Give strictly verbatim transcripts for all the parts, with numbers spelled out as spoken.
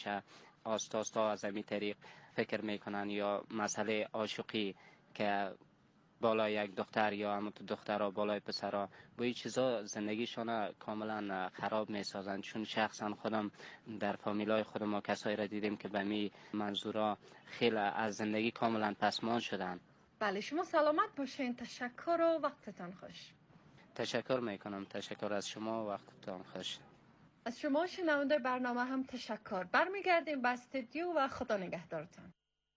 آستا آستا از همین طریق فکر میکنن، یا مسئله عاشقی که بالای یک دختر یا همون دخترها بالای پسرها، با این چیزا زندگیشون کاملا خراب میسازن. چون شخصا خودم در فامیلای خودم ما کسایی را دیدیم که به می منظورا خیلی از زندگی کاملا پسمان شدن. بله، شما سلامت باشین. تشکر و وقتتان خوش. تشکر میکنم. تشکر از شما و وقتتان خوش. از شما شنونده برنامه هم تشکر. برمیگردیم به استودیو و خدا نگهدارتان.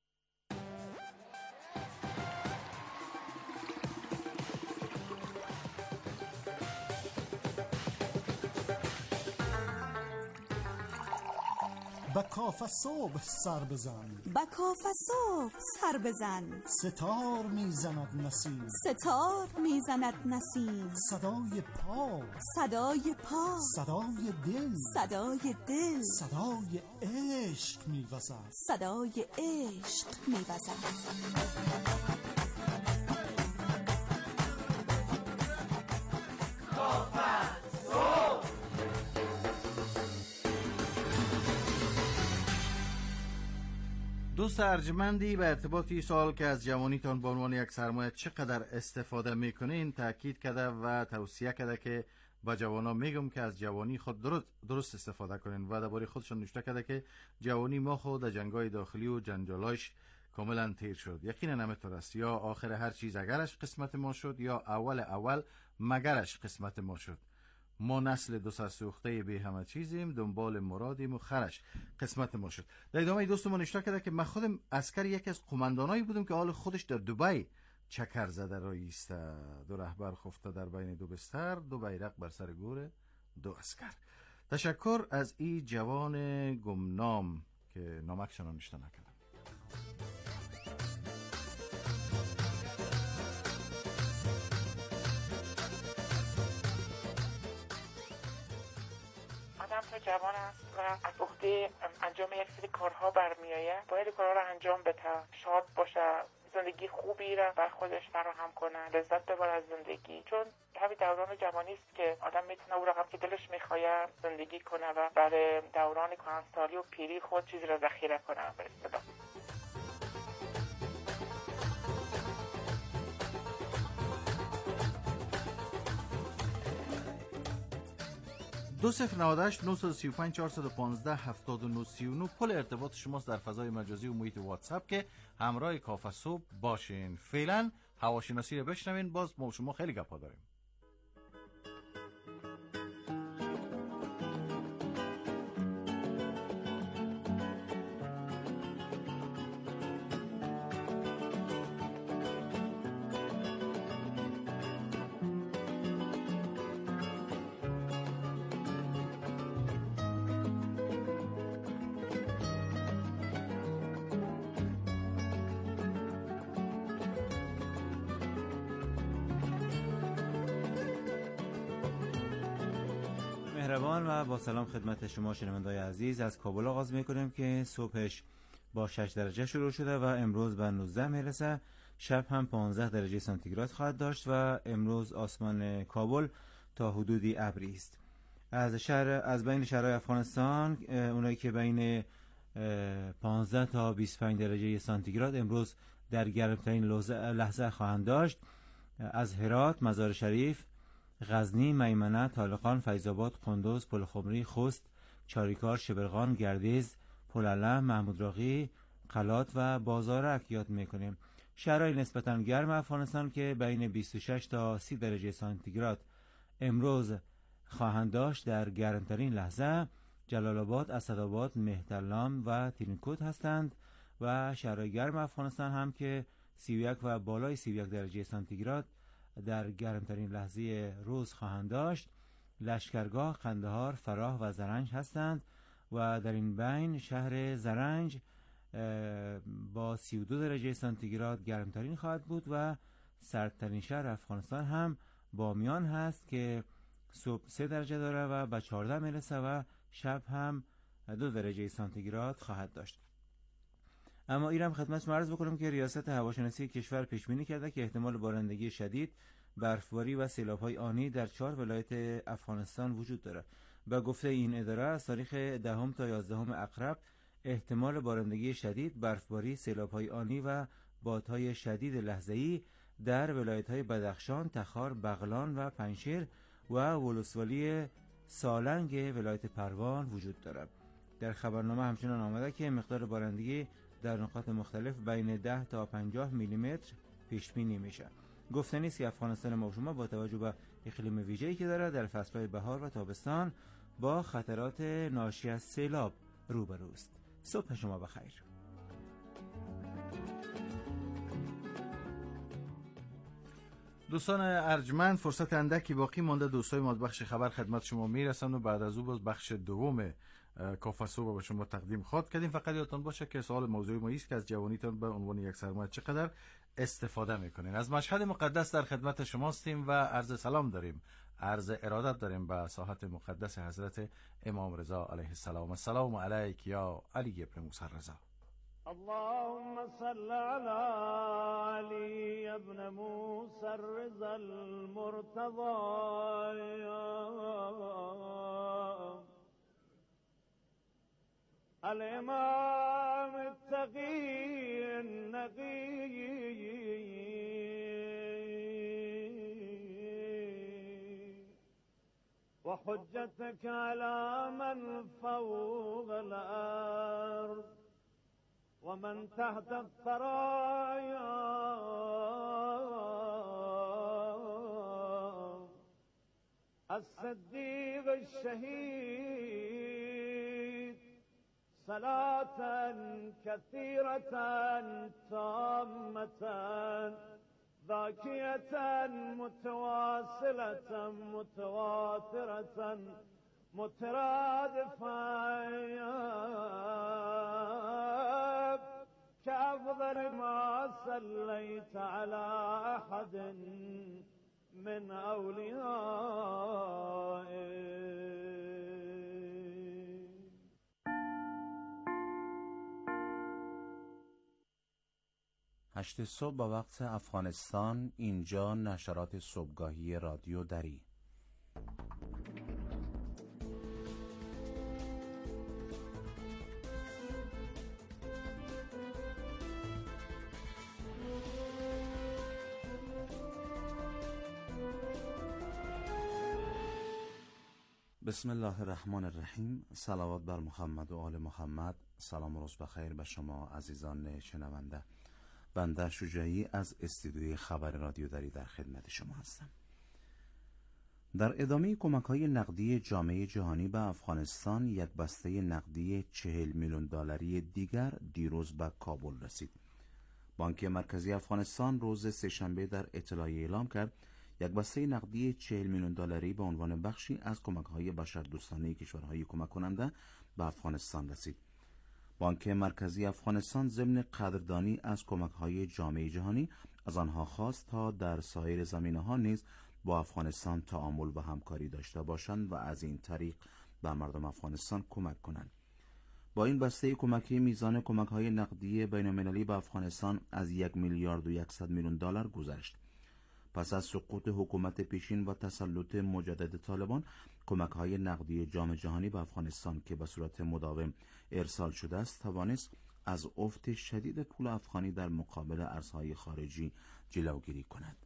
با کاف صبح سر بزن، با کاف صبح سر بزن، ستار میزند نسیم، ستار میزند نسیم، صدای پا، صدای پا، صدای دل، صدای دل، صدای عشق میوزد، صدای عشق میوزد. دوست ارجمندی، به ارتباط این سوال که از جوانیتان به عنوان یک سرمایه چقدر استفاده میکنین تاکید کرده و توصیه کرده که با جوانان میگم که از جوانی خود درست درست استفاده کنین و درباره خودشون نوشته کرده که جوانی ما خود در جنگای داخلی و جنجالاش کاملا تیر شد. یقینا همینطور است، یا آخر هر چیز اگرش قسمت ما شد یا اول اول مگرش قسمت ما شد. ما نسل دو سر سوخته بی همه چیزیم، دنبال مرادیم و خرش قسمت ما شد. در ادامه دوست ما نشته کرده که من خودم عسکر یکی از قماندانایی بودم که حال خودش در دبی چکر زده را ایسته، دو رهبر خفته در بین دو بستر، دو بیرق بر سر گور دو عسکر. تشکر از این جوان گمنام که نامکشان را نشته نکردم. آدم تا جوان است و از عهده انجام یک سری کارها برمیآید، باید کارها را انجام بده، شاد باشه، زندگی خوبی را بر خودش فراهم کنه، لذت ببره از زندگی. چون همین دوران جوانی است که آدم میتونه اون رقم که دلش میخواد زندگی کنه و برای دوران کهنسالی و پیری خود چیزی را ذخیره کنه. به اصطلاح دو صفر نود و هشت نه سه پنج چهار یک پنج هفتاد و نه سی و نه پل ارتباط شماست در فضای مجازی و محیط واتساپ که همراه کاف صبح باشین. فعلا هواشناسی رو بشنوین، باز ما شما خیلی گپا داریم. مهربان و با سلام خدمت شما شنوندگان عزیز، از کابل آغاز میکنیم که صبحش با شش درجه شروع شده و امروز به نوزده میرسه. شب هم پانزده درجه سانتیگراد خواهد داشت و امروز آسمان کابل تا حدودی ابری است. از شهر از بین شهرهای افغانستان اونایی که بین پانزده تا بیست و پنج درجه سانتیگراد امروز در گرمترین لحظه خواهند داشت. از هرات، مزار شریف، غزنی، میمنه، طالقان، فیض‌آباد، قندوز، پلخمری، خوست، چاریکار، شبرغان، گردیز، پلعلم، محمود راقی، قلات و بازارک یاد میکنیم. شهرهای نسبتاً گرم افغانستان که بین بیست و شش تا سی درجه سانتیگراد امروز خواهند داشت در گرمترین لحظه جلال آباد، اسدآباد، مهترلام و ترینکوت هستند و شهرهای گرم افغانستان هم که سی و یک و بالای سی و یک درجه سانتیگراد در گرمترین لحظه روز خواهند داشت لشکرگاه، قندهار، فراه و زرنج هستند و در این بین شهر زرنج با سی و دو درجه سانتیگراد گرمترین خواهد بود و سردترین شهر افغانستان هم بامیان هست که صبح سه درجه داره و به چهارده میرسه و شب هم دو درجه سانتیگراد خواهد داشت. اما ایرم خدمت عرض بکنم که ریاست هواشناسی کشور پیش بینی کرده که احتمال بارندگی شدید، برفباری و سیلاب‌های آنی در چهار ولایت افغانستان وجود داره. با گفته این اداره از تاریخ دهم تا یازدهم اکتبر احتمال بارندگی شدید، برفباری، سیلاب‌های آنی و بادهای شدید لحظه‌ای در ولایت‌های بدخشان، تخار، بغلان و پنجشیر و ولسوالی سالنگ ولایت پروان وجود دارد. در خبرنامه همچنان آمده که مقدار بارندگی در نقاط مختلف بین ده تا پنجاه میلیمتر پیش بینی میشه. گفتنی است که افغانستان ما شما با توجه به اقلیم ویژه‌ای که دارد در فصل‌های بهار و تابستان با خطرات ناشی از سیلاب روبروست. صبح شما بخیر. دوستان ارجمند، فرصت اندکی باقی مانده. دوستای ما بخش خبر خدمت شما میرسند و بعد از او باز بخش دوم کافه صبح به شما تقدیم خواهد کردیم. فقط یادتان باشه که سوال موضوع ما است که از جوانیتان به عنوان یک سرمایه چقدر استفاده میکنین. از مشهد مقدس در خدمت شما هستیم و عرض سلام داریم، عرض ارادت داریم به ساحت مقدس حضرت امام رضا علیه السلام. السلام علیک یا علی ابن موسی رضا. اللهم صل على علي ابن موسى الرضا المرتضى الإمام التقي النقي وحجتك على من فوق الأرض ومن تحت الثرايا الصديق الشهيد صلاة كثيرة تامة ذاكية متواصلة متواترة مترادفة كأفضل ما صليت على أحد من أوليائك. هشت صبح با وقت افغانستان، اینجا نشرات صبحگاهی رادیو دری. بسم الله الرحمن الرحیم. صلوات بر محمد و آل محمد. سلام و روز بخیر به شما عزیزان شنونده. بنده شجاعی از استودیوی خبر رادیو دری در خدمت شما هستم. در ادامه کمک‌های نقدی جامعه جهانی به افغانستان، یک بسته نقدی چهل میلیون دلاری دیگر دیروز به کابل رسید. بانک مرکزی افغانستان روز سه‌شنبه در اطلاعیه اعلام کرد یک بسته نقدی چهل میلیون دلاری به عنوان بخشی از کمک‌های بشردوستانه کشورهای کمک کننده به افغانستان رسید. بانک مرکزی افغانستان ضمن قدردانی از کمک‌های جامعه جهانی از آنها خواست تا در سایر زمینه‌ها نیز با افغانستان تعامل و همکاری داشته باشند و از این طریق به مردم افغانستان کمک کنند. با این بسته کمکی میزان کمک‌های نقدی بین‌المللی به افغانستان از یک میلیارد و صد میلیون دلار گذشت. پس از سقوط حکومت پیشین و تسلط مجدد طالبان، کمک‌های نقدی جام جهانی به افغانستان که به صورت مداوم ارسال شده است توانست از افت شدید پول افغانی در مقابل ارزهای خارجی جلوگیری کند.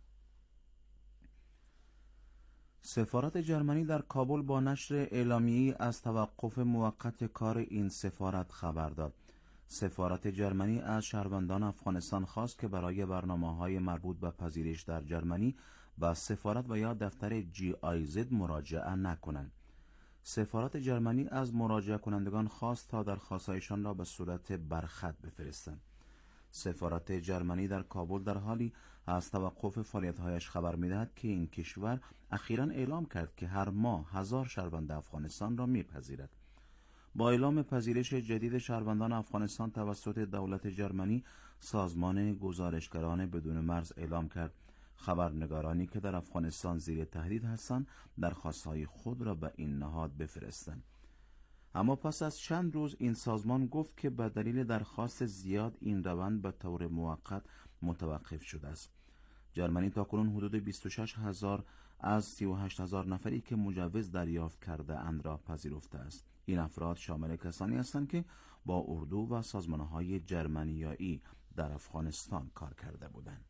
سفارت جرمنی در کابل با نشر اعلامیه‌ای از توقف موقت کار این سفارت خبر داد. سفارت جرمنی از شهروندان افغانستان خواست که برای برنامه‌های مربوط به پذیرش در جرمنی و سفارت و یا دفتر جی آی زد مراجعه نکنند. سفارت جرمنی از مراجعه کنندگان خواست تا درخواست‌هایشان را به صورت برخط بفرستند. سفارت جرمنی در کابل در حالی از توقف فعالیت‌هایش خبر می‌دهد که این کشور اخیراً اعلام کرد که هر ماه هزار شهروند افغانستان را می‌پذیرد. با اعلام پذیرش جدید شهروندان افغانستان توسط دولت جرمنی، سازمان گزارشگران بدون مرز اعلام کرد خبرنگارانی که در افغانستان زیر تهدید هستند درخواست‌های خود را به این نهاد بفرستند. اما پس از چند روز این سازمان گفت که به دلیل درخواست زیاد این روند به طور موقت متوقف شده است. جرمنی تاکنون حدود بیست و شش هزار از سی و هشت هزار نفری که مجوز دریافت کرده اند را پذیرفته است. این افراد شامل کسانی هستند که با اردو و سازمانهای جرمنیایی در افغانستان کار کرده بودند.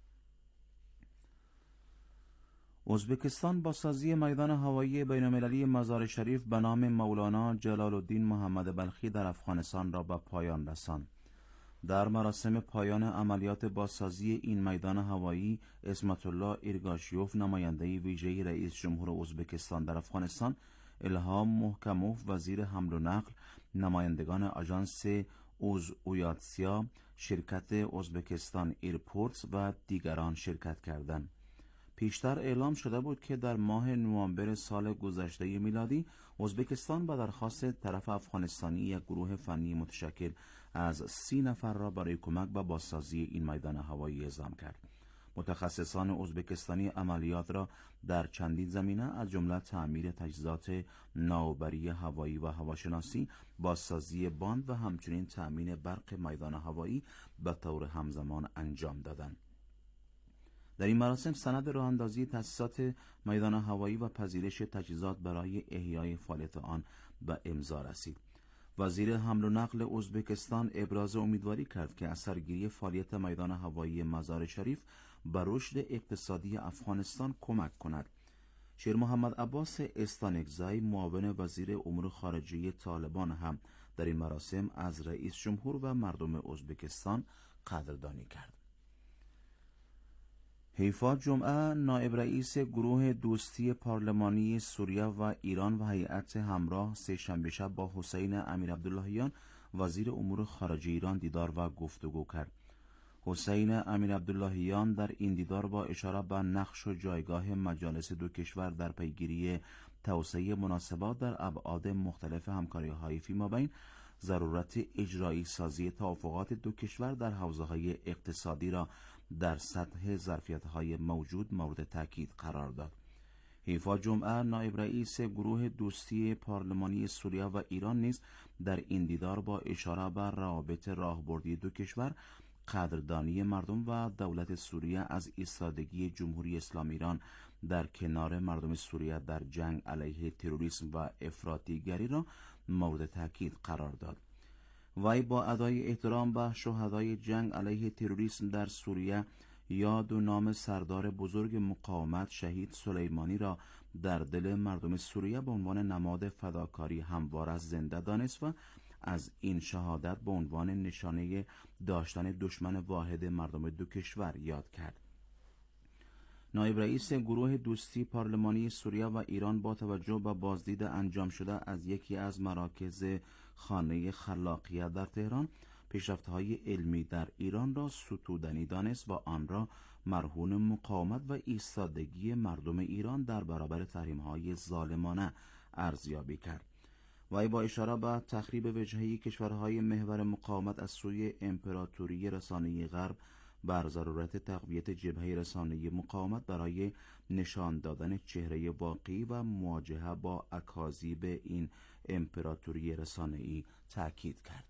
ازبکستان با سازی میدان هوایی بین‌المللی مزار شریف به نام مولانا جلال الدین محمد بلخی در افغانستان را به پایان رساند. در مراسم پایان عملیات بازسازی این میدان هوایی، عصمت الله ایرگاشیوف نماینده ویژه رئیس جمهور ازبکستان در افغانستان، الهام محکموف وزیر حمل و نقل، نمایندگان آژانس اوزویاتسیا، شرکت ازبکستان ایرپورتس و دیگران شرکت کردند. پیشتر اعلام شده بود که در ماه نوامبر سال گذشته میلادی ازبکستان به درخواست طرف افغانستانی یک گروه فنی متشکل از سی نفر را برای کمک به بازسازی این میدان هوایی اعزام کرد. متخصصان ازبکستانی عملیات را در چندین زمینه از جمله تعمیر تجهیزات ناوبری هوایی و هواشناسی، بازسازی باند و همچنین تأمین برق میدان هوایی به طور همزمان انجام دادند. در این مراسم سند راه اندازی تأسیسات میدان هوایی و پذیرش تجهیزات برای احیای فعالیت آن به امضا رسید. وزیر حمل و نقل ازبکستان ابراز امیدواری کرد که اثرگیری فعالیت میدان هوایی مزار شریف به رشد اقتصادی افغانستان کمک کند. شیر محمد عباس استانکزی معاون وزیر امور خارجه طالبان هم در این مراسم از رئیس جمهور و مردم ازبکستان قدردانی کرد. حیفا جمعه نایب رئیس گروه دوستی پارلمانی سوریه و ایران و هیئت همراه سه‌شنبه شب با حسین امیر عبداللهیان وزیر امور خارجه ایران دیدار و گفتگو کرد. حسین امیر عبداللهیان در این دیدار با اشاره به نقش و جایگاه مجالس دو کشور در پیگیری توسعه مناسبات در ابعاد مختلف همکاری‌های فیمابین، ضرورت اجرایی سازی توافقات دو کشور در حوزه‌های اقتصادی را در سطح ظرفیت‌های موجود مورد تاکید قرار داد. حیفا جمعه نایب رئیس گروه دوستی پارلمانی سوریه و ایران نیز در این دیدار با اشاره به روابط راهبردی دو کشور، قدردانی مردم و دولت سوریه از ایستادگی جمهوری اسلامی ایران در کنار مردم سوریه در جنگ علیه تروریسم و افراطیگری را مورد تاکید قرار داد. وی با ادای احترام به شهدای جنگ علیه تروریسم در سوریه یاد و نام سردار بزرگ مقاومت شهید سلیمانی را در دل مردم سوریه به عنوان نماد فداکاری هموار از زنده دانست و از این شهادت به عنوان نشانه داشتن دشمن واحد مردم دو کشور یاد کرد. نایب رئیس گروه دوستی پارلمانی سوریه و ایران با توجه به بازدید انجام شده از یکی از مراکز خانه خلاقیت در تهران، پیشرفت‌های علمی در ایران را ستودنی دانست و آن را مرهون مقاومت و ایستادگی مردم ایران در برابر تحریم‌های ظالمانه ارزیابی کرد. وی با اشاره به تخریب وجهه کشورهای محور مقاومت از سوی امپراتوری رسانه‌ای غرب بر ضرورت تقویت جبهه رسانه‌ای مقاومت برای نشان دادن چهره واقعی و مواجهه با اکاذیب این امپراتوری رسانه‌ای تاکید کرد.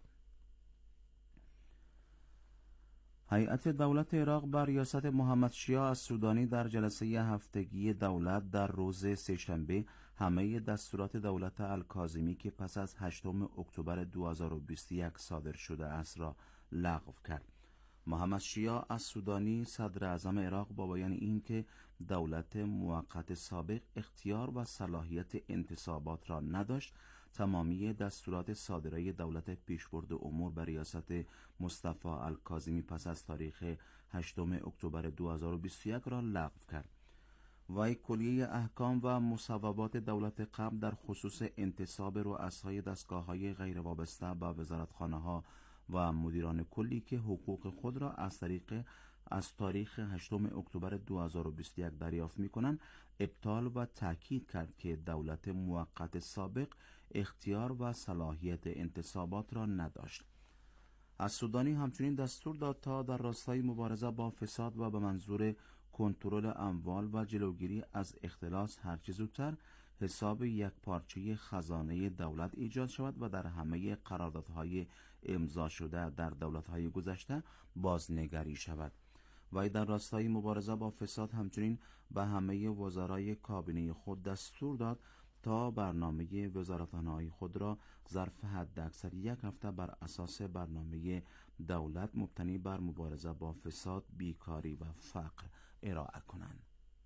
هیئت دولت عراق بر ریاست محمد شیعه السودانی در جلسه هفتگی دولت در روز سه‌شنبه همه دستورات دولت الکاظمی که پس از هشتم اکتبر دو هزار و بیست و یک صادر شده است را لغو کرد. محمد شیعه السودانی صدر اعظم عراق با بیان اینکه دولت موقت سابق اختیار و صلاحیت انتصابات را نداشت، تمامی دستورات صادره دولت پیشبرد امور بر ریاست مصطفی الکاظمی پس از تاریخ هشتم اکتبر دو هزار و بیست و یک را لغو کرد. وی کلیه احکام و مصوبات دولت قبل در خصوص انتصاب رؤسای دستگاه‌های غیر وابسته به وزارتخانه‌ها و مدیران کلی که حقوق خود را از طریق از تاریخ هشتم اکتبر دو هزار و بیست و یک دریافت می‌کنند ابطال و تاکید کرد که دولت موقت سابق اختیار و صلاحیت انتصابات را نداشت. السودانی همچنین دستور داد تا در راستای مبارزه با فساد و به منظور کنترل اموال و جلوگیری از اختلاس هرچه زودتر حساب یک پارچه خزانه دولت ایجاد شود و در همه قراردادهای امضا شده در دولت‌های گذشته بازنگری شود. وی در راستای مبارزه با فساد همچنین به همه وزرای کابینه خود دستور داد تا تا برنامه وزارتخانه‌های خود را ظرف حداکثر یک هفته بر اساس برنامه دولت مبتنی بر مبارزه با فساد، بیکاری و فقر ارائه کنند.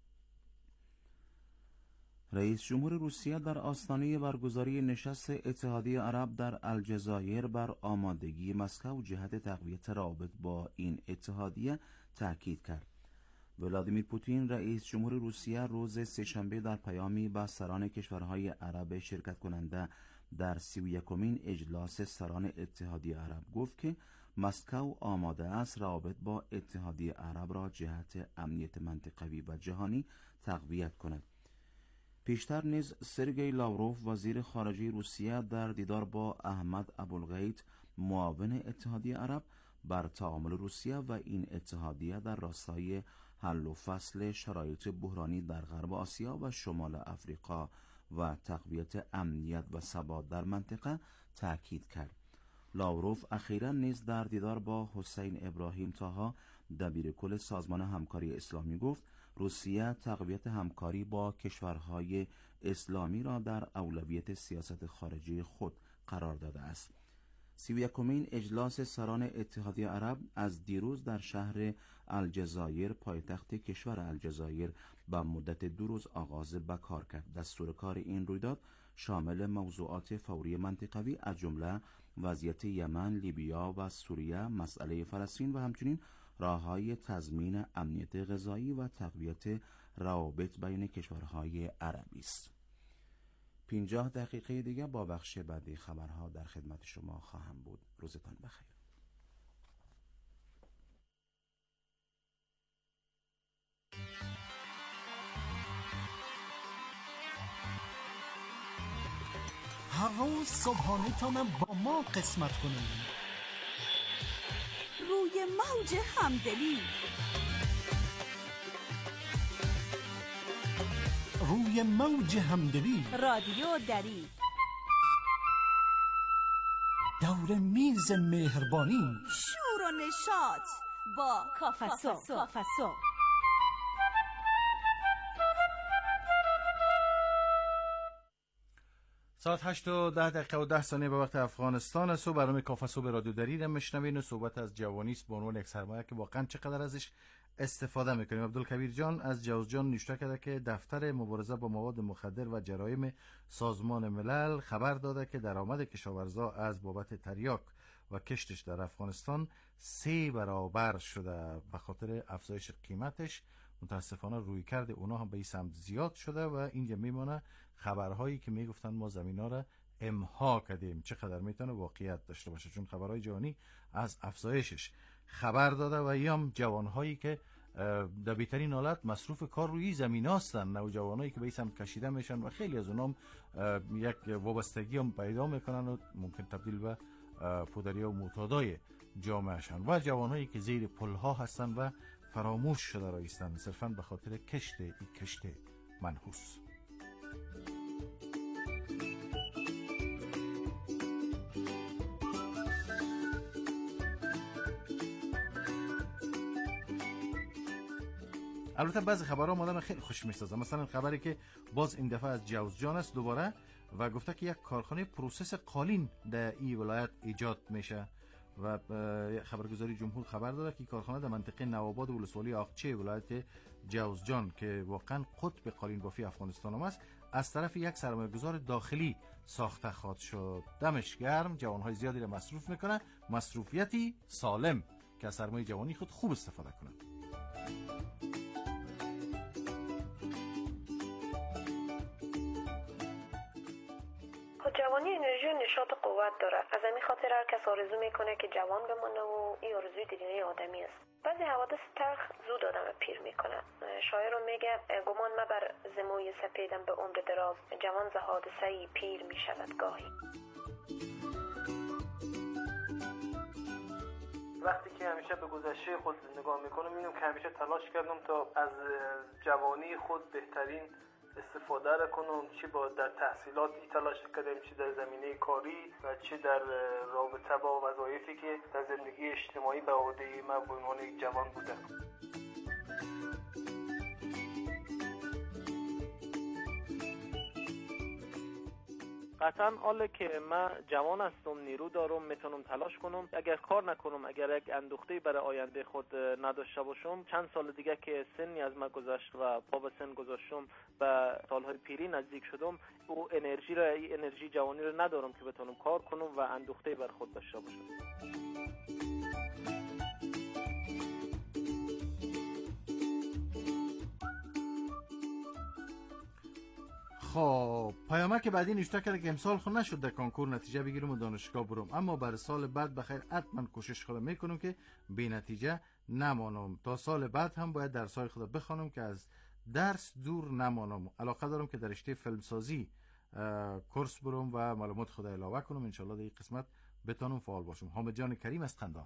رئیس جمهور روسیه در آستانه برگزاری نشست اتحادیه عرب در الجزایر بر آمادگی مسکو جهت تقویت روابط با این اتحادیه تاکید کرد. ولادیمیر پوتین رئیس جمهور روسیه روز سه‌شنبه در پیامی به سران کشورهای عرب شرکت کننده در سی و یکمین اجلاس سران اتحادیه عرب گفت که مسکو آماده است روابط با اتحادیه عرب را جهت امنیت منطقوی و جهانی تقویت کند. پیشتر نیز سرگئی لاوروف وزیر خارجه روسیه در دیدار با احمد ابوالغیت معاون اتحادیه عرب بر تعامل روسیه و این اتحادیه در راستای حل و فصل شرایط بحرانی در غرب آسیا و شمال افریقا و تقویت امنیت و ثبات در منطقه تاکید کرد. لاوروف اخیراً نیز در دیدار با حسین ابراهیم طاها دبیرکل سازمان همکاری اسلامی گفت روسیه تقویت همکاری با کشورهای اسلامی را در اولویت سیاست خارجی خود قرار داده است. سی و یکمین اجلاس سران اتحادیه عرب از دیروز در شهر الجزایر پایتخت کشور الجزایر به مدت دو روز آغاز به کار کرد. دستور کار این رویداد شامل موضوعات فوری منطقوی از جمله وضعیت یمن، لیبیا و سوریه، مسئله فلسطین و همچنین راه‌های تضمین امنیت غذایی و تقویت روابط بین کشورهای عربی است. پنجاه دقیقه دیگه با بخش بعدی خبرها در خدمت شما خواهم بود. روزتان بخیر. هر روز صبحانه تانم با ما قسمت کنید. روی موج همدلی، روی موج همدلی، رادیو دری، دور میز مهربانی، شور و نشاط با کافسو. ساعت هشت و ده دقیقه و ده ثانیه به وقت افغانستان است و برنامه کافسو به رادیو دری را میشنوین و صحبت از جوانی است به عنوان یک سرمایه که واقعا چقدر ازش استفاده میکنیم. عبدالکبیر جان از جوزجان نوشته کرده که دفتر مبارزه با مواد مخدر و جرایم سازمان ملل خبر داده که درآمد کشاورزا از بابت تریاک و کشتش در افغانستان سه برابر شده. به خاطر افزایش قیمتش متاسفانه روی کرده اونا هم به این سمت زیاد شده و اینجا میمانه خبرهایی که میگفتن ما زمینا را امها کردیم چقدر میتونه واقعیت داشته باشه، چون خبرهای جهانی از افزایشش خبر داده و ایام جوانهایی که در بهترین حالت مصروف کار روی زمین هستن، نوجوانایی که به این سمت کشیده میشن و خیلی از اونام یک وابستگی هم پیدا میکنن و ممکن تبدیل به پودری و معتادای جامعه شن، و جوانهایی که زیر پلها هستن و فراموش شده رایستن صرفاً به خاطر کشت این کشت منحوس. البته بعضی خبرها آدم خیلی خوش میسازه، مثلا خبری که باز این دفعه از جوزجان است دوباره و گفته که یک کارخانه پروسس قالین در این ولایت ایجاد میشه و خبرگزاری جمهور خبر داده که کارخانه در منطقه نوآباد ولسوالی آقچه ولایت جوزجان که واقعا قطب قالین بافی افغانستان هم است از طرف یک سرمایه‌گذار داخلی ساخته خواهد شد. دمش گرم، جوانهای زیادی را مصروف میکنه، مصروفیتی سالم که از سرمایه جوانی خود خوب استفاده کنه. جوانی انرژی و نشاط قوت داره، از همین خاطر هر کس آرزو میکنه که جوان بمونه و این آرزوی دلینه آدمی است. بعضی حوادث تلخ زود آدم پیر میکنه. شاعر رو میگه گمان مبر زموی سپیدم به عمر دراز، جوان ز حادثه‌ای پیر میشود گاهی. وقتی که همیشه به گذشته خود نگاه میکنم میبینم که همیشه تلاش کردم تا از جوانی خود بهترین استفاده را کنم، چی با در تحصیلاتی تلاش کردم، چی در زمینه کاری و چی در رابطه با وظایفی که در زندگی اجتماعی به عهده من به عنوان یک جوان بوده. قطعا حالا که من جوان هستم، نیرو دارم، میتونم تلاش کنم. اگر کار نکنم، اگر یک اندوخته برای آینده خود نداشته باشم، چند سال دیگه که سنی از من گذشت و پا به سن گذاشتم، به سالهای پیری نزدیک شدم، او انرژی را انرژی جوانی را ندارم که بتونم کار کنم و اندوخته بر خود داشته باشم. خب پیامک بعدی نشته کرده که امسال خود نشد در کنکور نتیجه بگیرم و دانشگاه برم، اما برای سال بعد بخیر حتما کوشش خود میکنم که بی نتیجه نمانم. تا سال بعد هم باید درسای خود بخوانم که از درس دور نمانم. علاقه دارم که در رشته فیلمسازی کورس برم و معلومات خود علاوه کنم. انشالله در این قسمت بتونم فعال باشم. حامد جان کریم از قندار.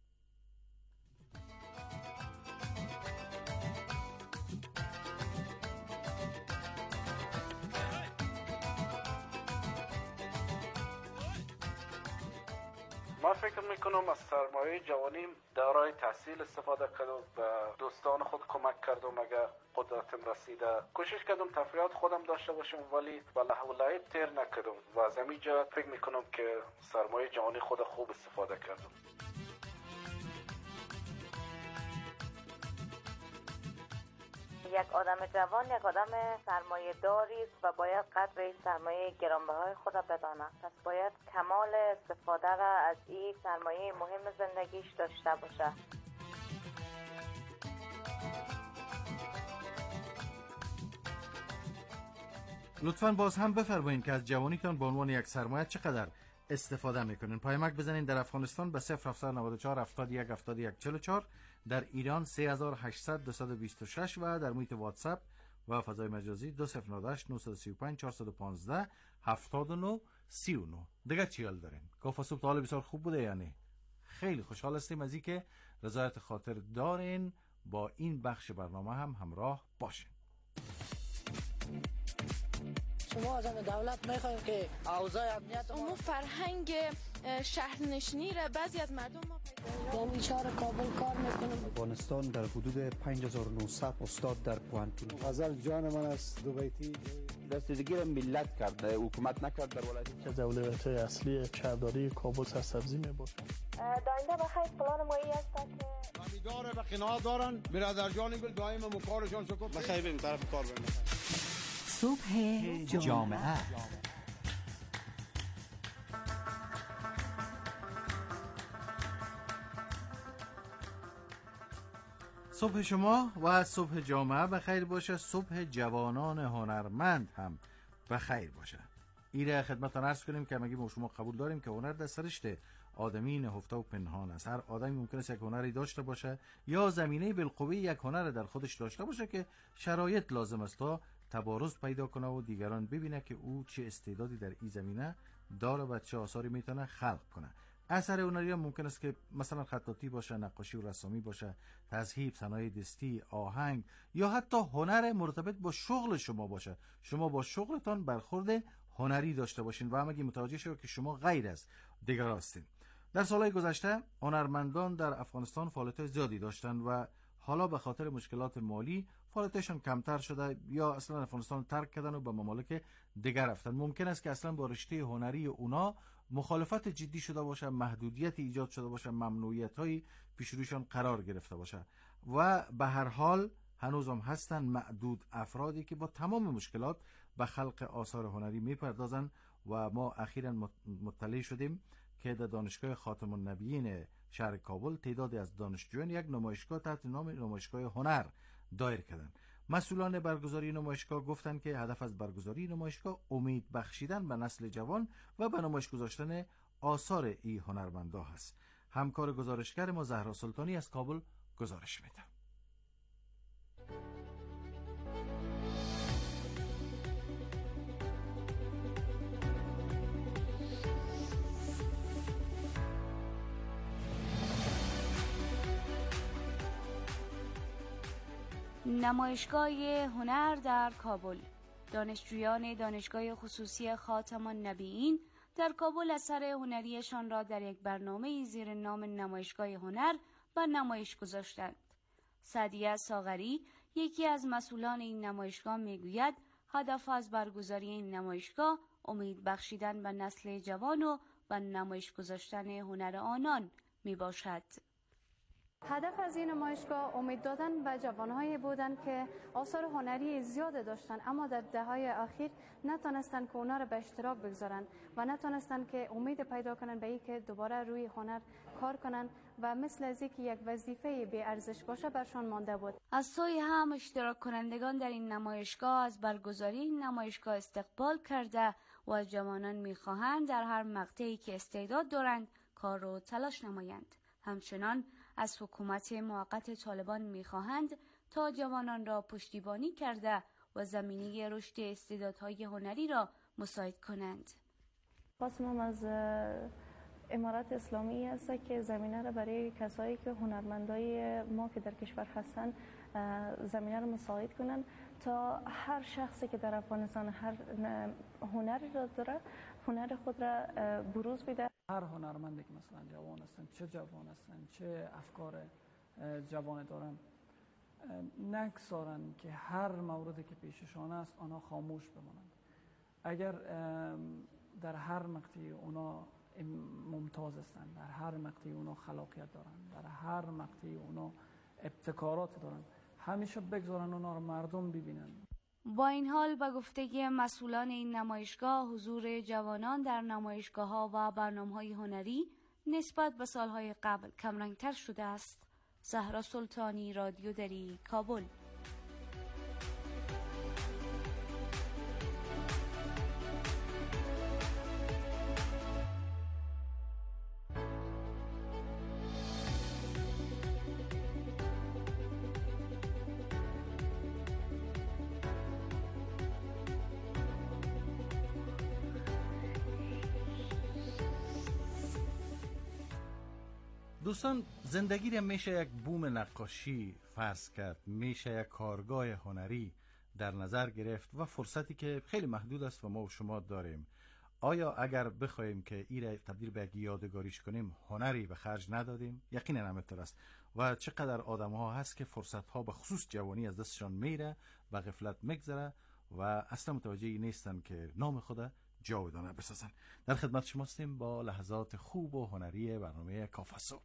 ما فکر میکنم از سرمایه جوانیم دارای تحصیل استفاده کردم و دوستان خود کمک کردم. اگر قدرتم رسیده کوشش کردم تفریحات خودم داشته باشم، ولی ولی حولایب تیر نکردم و از همین جهت فکر میکنم که سرمایه جوانی خود خوب استفاده کردم. یک آدم جوان یک آدم سرمایه داری است و باید قدر این سرمایه گرانبهای خود را بداند. پس باید کمال استفاده را از این سرمایه مهم زندگیش داشته باشه. لطفاً باز هم بفرمایید که از جوانیتان به عنوان یک سرمایه چقدر استفاده میکنین. پیامک بزنین در افغانستان به صفر هفت نه چهار هفتاد و یک هفتاد و یک چهل و چهار، در ایران سه هزار و هشتصد دویست و بیست و شش و در محیط واتساپ و فضای مجازی دو صفر نه هشت نه سه پنج چهار یک پنج هفت نه سه نه. دیگه چیال دارین؟ کافه صبح حال بسیار خوب بوده یا نه؟ خیلی خوشحال هستیم از اینکه رضایت خاطر دارین با این بخش برنامه هم همراه باشین. شما از دولت میخوایم که اوضاع امنیت امور فرهنگ شهرنشینی را بعضی از مردم ما یعنی شهر کابل کار میکنم. افغانستان در حدود پنج هزار و نهصد استاد در پوهنتون. غزل جان من است دو بیتی دستگیری ملت کرده، حکومت نکرد در ولایت. از اولویت اصلی شهرداری کابل سرسبزی میباشه. داینده بخیر پلان مایی است که امیدواره به قناعت دارن برادر جان گل دائم مکارشان شکر بخیر بریم طرف کار بریم. صبح جامعه صبح شما و صبح جامعه بخیر باشه. صبح جوانان هنرمند هم بخیر باشه. ایره خدمتتان عرض کنیم که مگه ما شما قبول داریم که هنر در سرشت آدمی نهفته و پنهان است. هر آدمی ممکن است یک هنری داشته باشه یا زمینه بالقوه یک هنر در خودش داشته باشه که شرایط لازم است تا تبارز پیدا کنه و دیگران ببینه که او چه استعدادی در این زمینه داره و چه آثاری میتونه خلق کنه. اثر هنری هم ممکن است که مثلا خطاطی باشه، نقاشی و رسامی باشه، تذهیب، صنایع دستی، آهنگ یا حتی هنر مرتبط با شغل شما باشه. شما با شغلتان برخورد هنری داشته باشین و همگی متوجه شوید که شما غیر از دیگران هستین. در سالهای گذشته هنرمندان در افغانستان فعالیت زیادی داشتند و حالا به خاطر مشکلات مالی فعالیتشان کمتر شده یا اصلا افغانستان ترک کردن و به ممالک دیگر رفتن. ممکن است که اصلا با رشته هنری اونا مخالفت جدی شده باشه، محدودیت ایجاد شده باشه، ممنوعیت‌های پیش رویشان قرار گرفته باشه و به هر حال هنوز هم هستن معدود افرادی که با تمام مشکلات به خلق آثار هنری میپردازن و ما اخیراً مطلع شدیم که در دانشگاه خاتم النبیین شهر کابل تعدادی از دانشجویان یک نمایشگاه تحت نام نمایشگاه هنر دایر کردند. مسئولان برگزاری نمایشگاه گفتند که هدف از برگزاری نمایشگاه امید بخشیدن به نسل جوان و به نمایش گذاشتن آثار این هنرمندا است. همکار گزارشگر ما زهرا سلطانی از کابل گزارش میده. نمایشگاه هنر در کابل. دانشجویان دانشگاه خصوصی خاتم النبیین در کابل اثر هنریشان را در یک برنامه زیر نام نمایشگاه هنر به نمایش گذاشتند. سعدیه ساغری، یکی از مسئولان این نمایشگاه، میگوید هدف از برگزاری این نمایشگاه امید بخشیدن به نسل جوان و و نمایش گذاشتن هنر آنان می باشد. هدف از این نمایشگاه امید دادن به جوانهایی بودند که آثار هنری زیاد داشتند، اما در دهه‌های اخیر نتونستند که اونا رو به اشتراک بگذارن و نتونستند که امید پیدا کنن به اینکه دوباره روی هنر کار کنن و مثل از اینکه یک وظیفه بی ارزش باشه برشان مانده بود. از سوی هم اشتراک کنندگان در این نمایشگاه از برگزاری این نمایشگاه استقبال کرده و از جوانان می‌خواهند در هر مقطعی که استعداد دارند کار و تلاش نمایند. همچنان از حکومت موقت طالبان می‌خواهند تا جوانان را پشتیبانی کرده و زمینه رشد استعدادهای هنری را مساعد کنند. خواستم از امارت اسلامی است که زمینه را برای کسایی که هنرمندای ما که در کشور هستند زمینه را مساعد کنند تا هر شخصی که در افغانستان هر هنری را داره هنر خود را بروز بده. هر هنرمندی که مثلا جوان هستن، چه جوان هستن، چه افکار جوان دارن، نگذارن که هر موردی که پیششان است آنها خاموش بمانند. اگر در هر مقطعی اونا ممتاز هستند، در هر مقطعی اونا خلاقیت دارن، در هر مقطعی اونا ابتکارات دارن، همیشه بگذارن اونا رو مردم ببینن. با این حال به گفته مسئولان این نمایشگاه حضور جوانان در نمایشگاه‌ها و برنامه‌های هنری نسبت به سالهای قبل کمرنگتر شده است. زهرا سلطانی، رادیو دری، کابل. دوستان، زندگی را میشه یک بوم نقاشی فرض کرد، میشه یک کارگاه هنری در نظر گرفت و فرصتی که خیلی محدود است و ما و شما داریم. آیا اگر بخوایم که این را تبدیل به یک یادگاریش کنیم هنری به خرج ندادیم؟ یقینا همینطور است. و چقدر آدم ها هست که فرصت ها به خصوص جوانی از دستشان میره و غفلت میگذره و اصلا متوجه نیستن که نام خود جاودانه بسازن. در خدمت شما هستیم با لحظات خوب و هنری برنامه کافه صبح.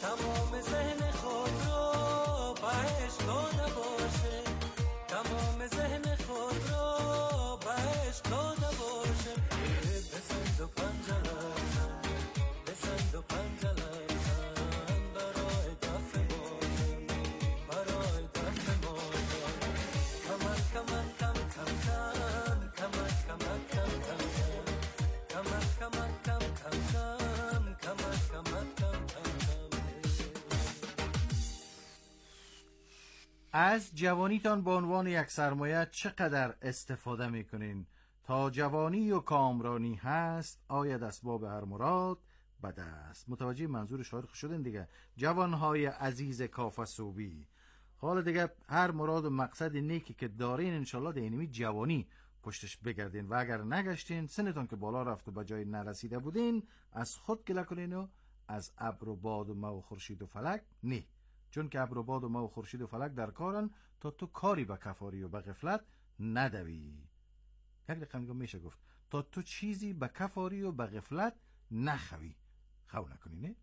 تمام ذهن خود رو بهش داده باشه، تمام ذهن خود رو بهش داده باشه. بسند و پنجره بسند و پنجره برای دفع بازم، برای دفع بازم. کمر کمر کم کم کم کمر کمر کم کم کم کمر کمر کم کم کم کمر کمر کم کم کم. از جوانیتان به عنوان یک سرمایه چقدر استفاده میکنین؟ تا جوانی و کامرانی هست آید اسباب هر مراد به دست. متوجه منظور شاعر شدن دیگه، جوانهای عزیز کافه صوبی. حالا دیگه هر مراد و مقصد نیکی که دارین انشالله در اینمی جوانی پشتش بگردین و اگر نگشتین سنتون که بالا رفت و به جای نرسیده بودین از خود گله کنین و از ابر و باد و مه و خورشید و فلک نه، چون که ابر و باد و مه و خورشید و فلک در کارن تا تو کاری به کفاری و به غفلت ندوی. یک دقیقه میشه گفت تا تو چیزی به کفاری و به غفلت نخوی. خو نکنی نه؟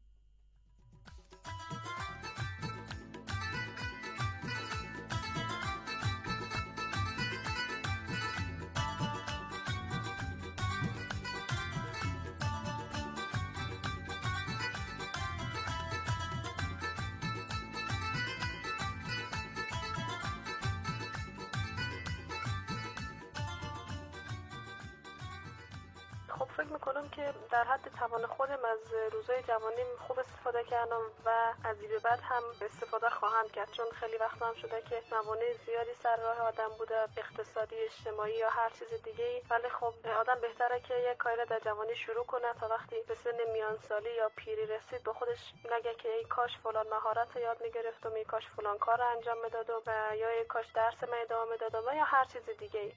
خب فکر میکنم که در حد توان خودم از روزای جوانیم خوب استفاده کردم و از این به بعد هم استفاده خواهم کرد، چون خیلی وقت هم شده که موانع زیادی سر راه آدم بوده، اقتصادی، اجتماعی یا هر چیز دیگه. ولی خب آدم بهتره که یک کاری در جوانی شروع کنه تا وقتی به سن میانسالی یا پیری رسید با خودش نگه که ای کاش فلان مهارت یاد میگرفتم، ای کاش فلان کار انجام میدادم و یا ای کاش درس من ادامه میدادم و یا هر چیز دیگه.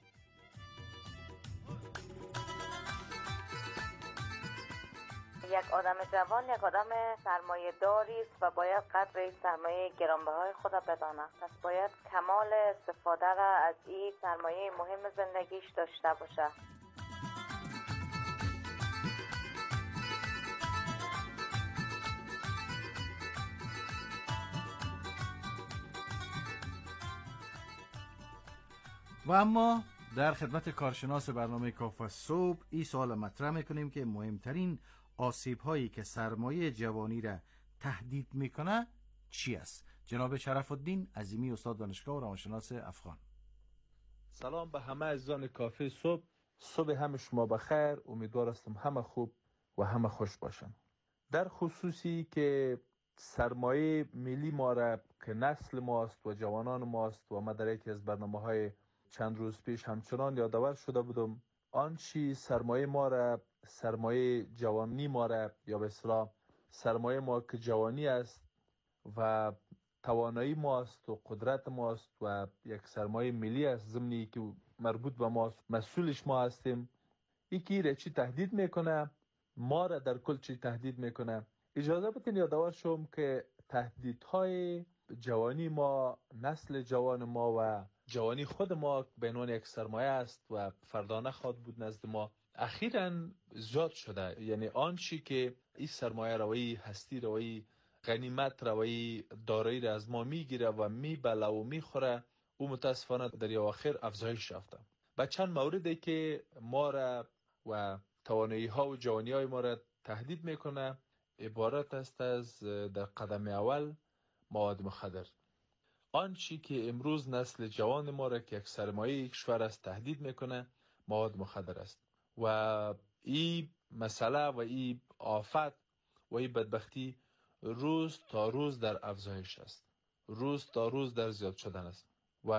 یک آدم جوان یک آدم سرمایه داری است و باید قدر این سرمایه گرانبهای خود بداند. پس باید کمال استفاده را از این سرمایه مهم زندگیش داشته باشه. و اما در خدمت کارشناس برنامه کافه صبح این سوال مطرح میکنیم که مهمترین آسیب هایی که سرمایه جوانی را تهدید میکنه چی است؟ جناب شرف الدین عظیمی، استاد دانشگاه و روانشناس افغان. سلام به همه عزیزان کافه صبح. صبح همه شما بخیر. امیدوار هستم همه خوب و همه خوش باشن. در خصوصی که سرمایه ملی ما را که نسل ماست و جوانان ماست و ما در یکی از برنامه های چند روز پیش همچنان یادآور شده بودم، آن چی سرمایه ما را، سرمایه جوانی ما را، یا به اصطلاح سرمایه ما که جوانی است و توانایی ماست و قدرت ماست و یک سرمایه ملی است ضمنی که مربوط به ماست، مسئولش ما هستیم. یکی را چی تهدید میکنه، ما را در کل چی تهدید میکنه. اجازه بدین یادآور شوم که تهدیدهای جوانی ما، نسل جوان ما و جوانی خود ما به عنوان یک سرمایه است و فردا نخواهد بود نزد ما، اخیراً زیاد شده. یعنی آن چی که این سرمایه روی هستی روی غنیمت روی دارایی را از ما میگیره و میبله و میخوره، او متاسفانه در اواخر افزایش یافته. به چند موردی که ما را و توانایی ها و جوانی های ما را تهدید میکنه عبارت است از در قدم اول مواد مخدر. آن چی که امروز نسل جوان ما را که یک سرمایه کشور است تهدید میکنه مواد مخدر است و این مسئله و این آفت و این بدبختی روز تا روز در افزایش است، روز تا روز در زیاد شدن است و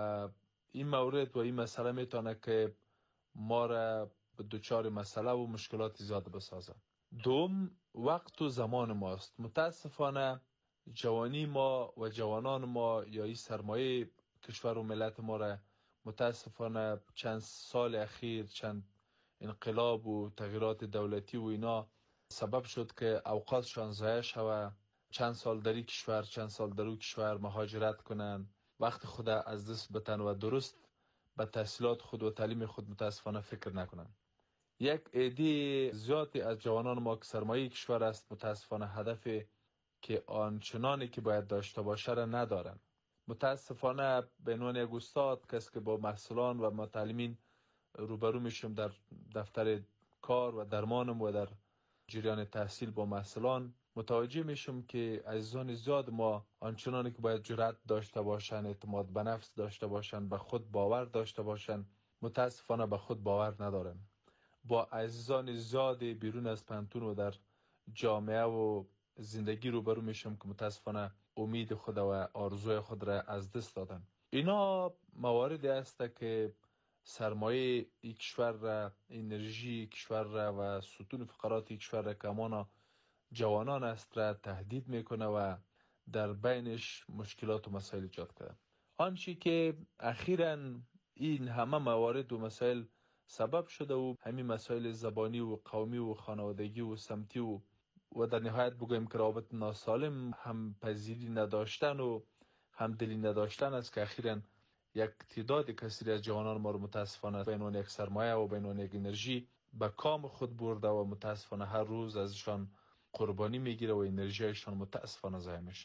این مورد و این مسئله میتونه که ما را به دچار مسئله و مشکلات زیاد بسازه. دوم، وقت و زمان ماست. متاسفانه جوانی ما و جوانان ما یا این سرمایه کشور و ملت ما را متاسفانه چند سال اخیر، چند انقلاب و تغییرات دولتی و اینا سبب شد که اوقاتشان ضایع شود، چند سال در این کشور چند سال در اون کشور مهاجرت کنن، وقت خود از دست بتن و درست به تحصیلات خود و تعلیم خود متاسفانه فکر نکنن. یک عده زیادی از جوانان ما که سرمایه کشور است متاسفانه هدف که آنچنانی که باید داشته باشه را ندارن. متاسفانه به عنوان یک استاد، کسی که با محصلان و متعلمین روبرو میشم در دفتر کار و درمانم و در جریان تحصیل با محصلان، متوجه میشم که عزیزان زیاد ما آنچنانی که باید جرأت داشته باشن، اعتماد به نفس داشته باشن، به خود باور داشته باشن، متاسفانه به خود باور ندارن. با عزیزان زیاد بیرون از پنتون و در جامعه و زندگی روبرو میشم که متاسفانه امید خود و آرزوی خود را از دست دادن. اینا مواردی است که سرمایه یک کشور را، انرژی کشور را و ستون فقرات کشور را که همانا جوانان است را تهدید میکنه و در بینش مشکلات و مسائل ایجاد کرده. آنچه که اخیراً این همه موارد و مسائل سبب شده و همین مسائل زبانی و قومی و خانوادگی و سمتی و و در نهایت بگویم که رابط ناسالم، هم پذیری نداشتن و هم دلی نداشتن است که اخیراً یک تعداد کثیری از جوانان ما رو متاسفانه به عنوان یک سرمایه و به عنوان یک انرژی به کام خود برده و متاسفانه هر روز ازشان قربانی میگیره و انرژیشان متاسفانه ضایع میشه.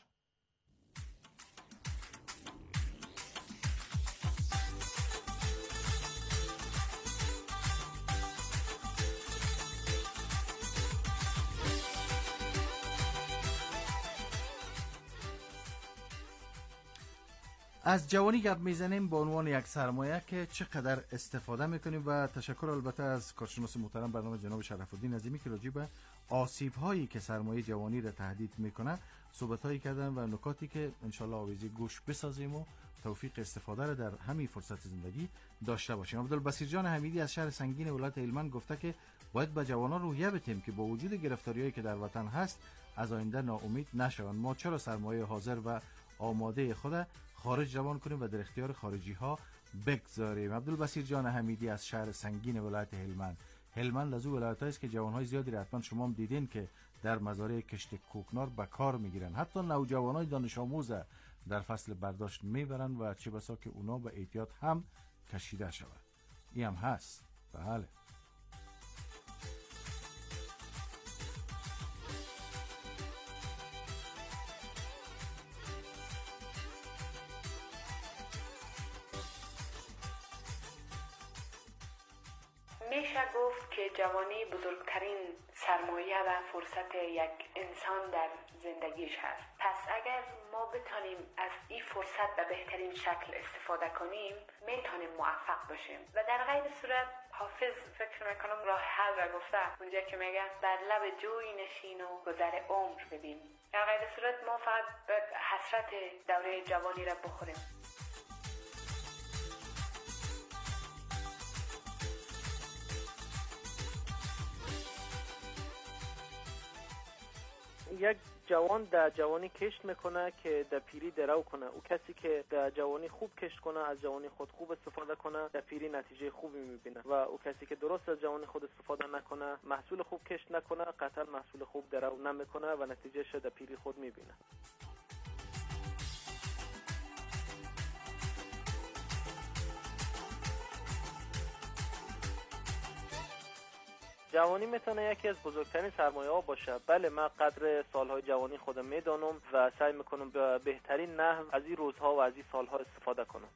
از جوانی گپ میزنیم به عنوان یک سرمایه که چقدر استفاده میکنیم و تشکر البته از کارشناس محترم برنامه جناب شرف الدین عظیمی که راجع به آسیب هایی که سرمایه جوانی را تهدید میکنه صحبت هایی کردن و نکاتی که انشالله آویزی گوش بسازیم و توفیق استفاده را در همین فرصت زندگی داشته باشیم. عبدالبصیر جان حمیدی از شهر سنگین ولایت هلمند گفته که باید به جوانان روحیه بدیم که با وجود گرفتاریایی که در وطن هست از آینده ناامید نشوند. ما چرا سرمایه حاضر و آماده خود خارج روان کنیم و در اختیار خارجی ها بگذاریم. عبدالبصیر جان حمیدی از شهر سنگین ولایت هلمند. هلمند از او ولایت‌هایی است که جوان‌های زیادی را حتما شما هم دیدین که در مزارع کشت کوکنار به کار میگیرن. حتی نوجوانای دانش آموز در فصل برداشت میبرن و چه بسا که اونا به احتیاط هم کشیده شود. این هم هست. بله. میشه گفت که جوانی بزرگترین سرمایه و فرصت یک انسان در زندگیش هست. پس اگر ما بتانیم از این فرصت به بهترین شکل استفاده کنیم میتونیم موفق باشیم و در غیر صورت حافظ فکر میکنم راه حل را گفته اونجا که میگه بر لب جوی نشین و گذر عمر ببین. در غیر صورت ما فقط به حسرت دوره جوانی را بخوریم. یک جوان در جوانی کشت میکنه که در پیری درو کنه. او کسی که در جوانی خوب کشت کنه، از جوانی خود خوب استفاده کنه، در پیری نتیجه خوبی میبینه و او کسی که درست از جوانی خود استفاده نکنه، محصول خوب کشت نکنه، قطعا محصول خوب درو نمیکنه و نتیجهش در پیری خود میبینه. جوانی میتونه یکی از بزرگترین سرمایه ها باشه. بله، من قدر سالهای جوانی خودم میدانم و سعی میکنم به بهترین نحو از این روزها و از این سالها استفاده کنم.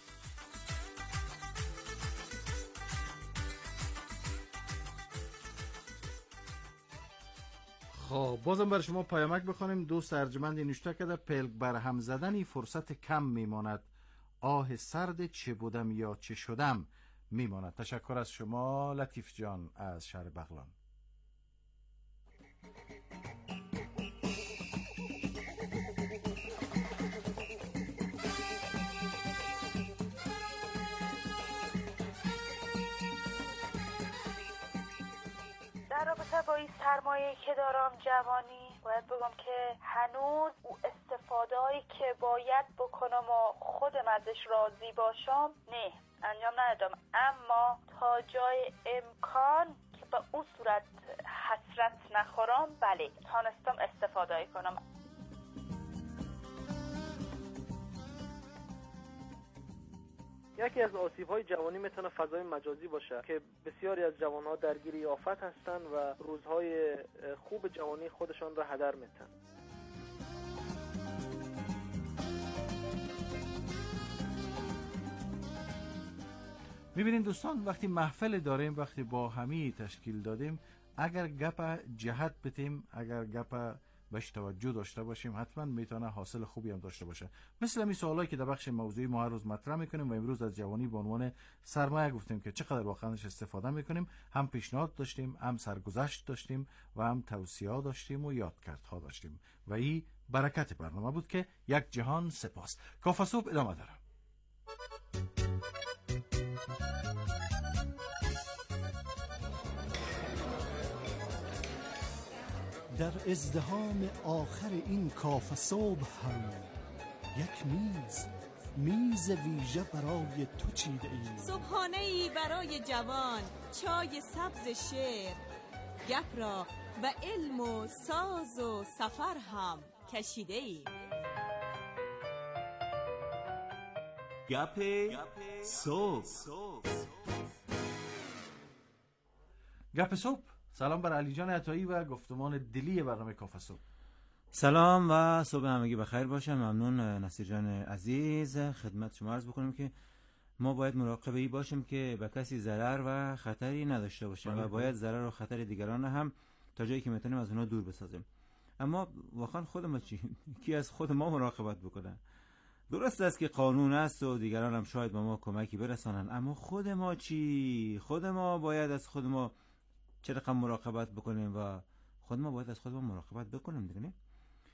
خب بازم برای شما پیامک بخونیم. دوست ارجمند نوشته کرده پلک بر هم زدنی فرصت کم میماند، آه سرد چه بودم یا چه شدم میماند. تشکر از شما لطیف جان از شهر بغلان. در رابطه با این سرمایه که دارم جوانی باید بگم که هنوز او استفاده‌ای که باید بکنم و خودم ازش راضی باشم نه انجام ندادم، اما تا جای امکان که به اون صورت حسرت نخورم بله تانستم استفاده کنم. یکی از آسیب‌های جوانی میتونه فضای مجازی باشه که بسیاری از جوان‌ها درگیر آفت هستند و روزهای خوب جوانی خودشان را هدر میتن. میبینین دوستان، وقتی محفل داریم، وقتی با همی تشکیل دادیم، اگر گپ جهت بتیم، اگر گپ بهش توجه داشته باشیم، حتما میتونه حاصل خوبی هم داشته باشه. مثل همین سوالایی که در بخش موضوعی ما هر روز مطرح میکنیم و امروز از جوانی به عنوان سرمایه گفتیم که چقدر واقعا استفاده میکنیم. هم پیشنهاد داشتیم، هم سرگذشت داشتیم و هم توصیه داشتیم و یادکردها داشتیم و این برکت برنامه بود که یک جهان سپاس. کافه صبح ادامه داره. در ازدحام آخر این کافه صبح هم یک میز میز ویژه برای تو چیده ایم. صبحانه ای برای جوان، چای سبز شعر، گپ را به علم و ساز و سفر هم کشیده ایم. گپ صبح. گپ صبح. سلام بر علی جان عطایی و گفتمان دلی برنامه کافه صبح. سلام و صبح همگی بخیر باشه. ممنون نصیر جان عزیز. خدمت شما عرض بکنم که ما باید مراقب ای باشیم که به کسی ضرر و خطری نداشته باشیم و باید ضرر و خطر دیگران هم تا جایی که میتونیم از اونها دور بسازیم. اما واقعا خود ما چی؟ کی از خود ما مراقبت بکنه؟ درست است که قانون است و دیگران هم شاید به ما کمکی برسانن، اما خود ما چی؟ خود ما باید از خود ما چه رقم مراقبت بکنیم و خود ما باید از خود ما مراقبت بکنیم دیگه نه؟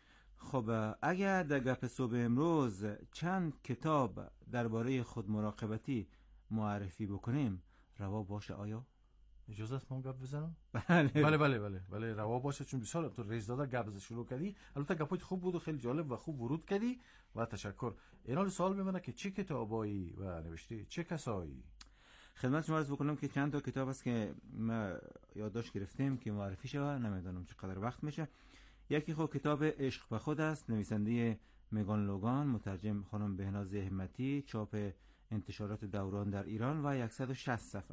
خب اگر در گپ صبح امروز چند کتاب درباره خود مراقبتی معرفی بکنیم روا باشه آیا؟ اجازه است من گپ بزنم؟ بله بله بله بله بله روا باشه، چون بسیار تو ریز داده گپ شروع کردی. البته گپات خوب بود و خیلی جالب و خوب ورود کردی و تشکر. اینال سوال میمونه که چه کتابایی و نوشته چه کسایی؟ خدمت شما عرض بکنم که چند تا کتاب است که ما یادداشت گرفتیم که معرفی شود. نمیدونم چقدر وقت میشه. یکی خود کتاب عشق به خود است، نویسنده میگان لوگان، مترجم خانم بهناز همتی، چاپ انتشارات دوران در ایران و صد و شصت صفحه.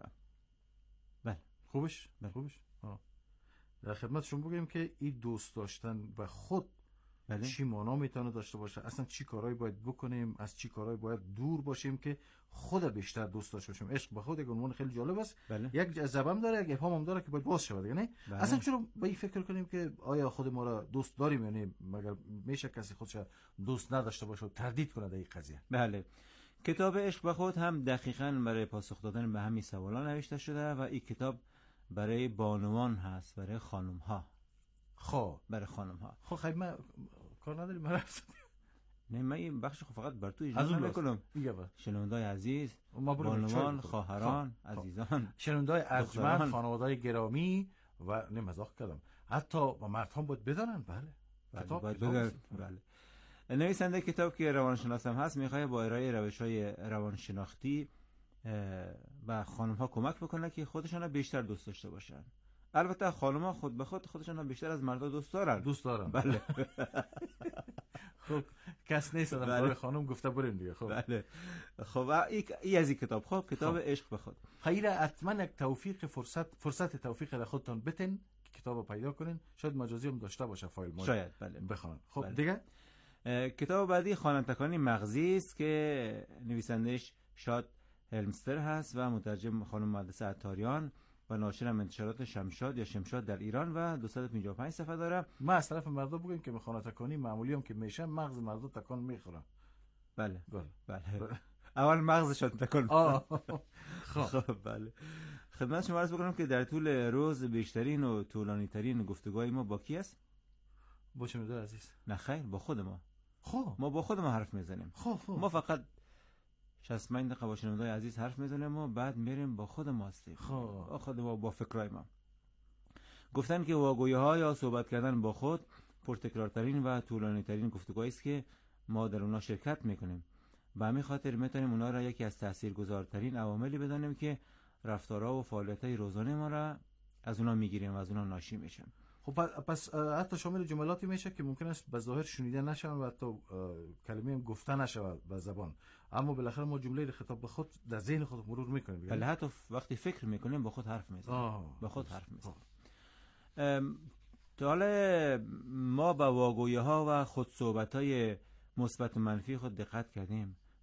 بله خوبش بله. خوبش آه. در خدمت شما بگیم که این دوست داشتن به خود بله. چی معنا میتونه داشته باشه، اصلا چی کارهایی باید بکنیم، از چی کارهایی باید دور باشیم که خود بیشتر دوست داشته باشیم. عشق به خود یک عنوان خیلی جالب است. بله. یک زبان داره، یک ابهام هم داره که باید باز شود دیگه نه؟ بله. اصلا چرا به این فکر کنیم که آیا خود ما را دوست داریم یا نه، مگر میشه کسی خودش دوست نداشته باشه و تردید کنه در این قضیه؟ بله. کتاب عشق به خود هم دقیقاً برای پاسخ دادن به همین سوالا نوشته شده و این کتاب برای بانوان هست، برای خانم ها. خب برای خانم ها. خب خیلی ما کار نداریم ما رفت. نه من این بخش خب فقط بر تو اجازه نمیکنم. شنوندای عزیز، بانوان، خواهران، عزیزان، شنوندای ارجمند، خانواده‌های گرامی و نه مزاح کردم، حتی مردها هم باید بدانن. بله کتاب باید بدانن. بله. نویسنده کتاب که روانشناس هم هست میخواد با ارائه روش‌های روانشناختی و خانم‌ها کمک بکنه که خودشون بیشتر دوست داشته باشن. البته خانم‌ها خود به خود خودشون بیشتر از مردها دوست دارن. دوست دارن. بله. خب کس نیست آدم برای خانم گفته بریم دیگه. خب بله. خب این از این کتاب خب کتاب عشق به خود. خیره حتما یک توفیق فرصت فرصت توفیق را خودتون بتین که کتاب پیدا کنین. شاید مجازی هم داشته باشه فایل ما. شاید بله. بخوان. خب بله. دیگه کتاب بعدی خوانندگان مغزی است که نویسندش شاد هلمستر هست و مترجم خانم مهندس عطاریان و ناشر انتشارات شمشاد یا شمشاد در ایران و دویست و پنجاه و پنج صفحه داره. ما از طرف مردم بگیم که میخوانه تکانی معمولی هم که میشه مغز مردم تکان میخوره. بله بله بله اول مغزشون تکان. خب بله. خدمت شما عرض بکنم که در طول روز بیشترین و طولانی ترین گفتگوهای ما با کی است؟ با شنونده عزیز. نه خیر، با خود ما. خب ما با خود ما حرف میزنیم. خب خب ما فقط شصت و پنج دقیقه با شنوندای عزیز حرف میزنیم و بعد میریم با خود ما هستیم. خب خود ما با فکرای ما. گفتن که واگویی ها یا صحبت کردن با خود پرتکرارترین و طولانی ترین گفتگویی است که ما در اونها شرکت میکنیم. به همین خاطر میتونیم اونها را یکی از تاثیرگذارترین عواملی بدانیم که رفتارها و فعالیت‌های روزانه ما را از اونها میگیریم و از اونها ناشی میشیم. خب پس حتی شامل جملاتی میشه که ممکن است به ظاهر شنیده نشون و حتی کلمه هم گفته نشود به زبان، اما بالاخره ما جمله خطاب به خود در ذهن خود مرور میکنیم. بله حتی وقتی فکر میکنیم با خود حرف میزنیم. با خود حرف میزنیم. تا حالا ما به واگویی ها و خود صحبت های مثبت و منفی خود دقت کردیم.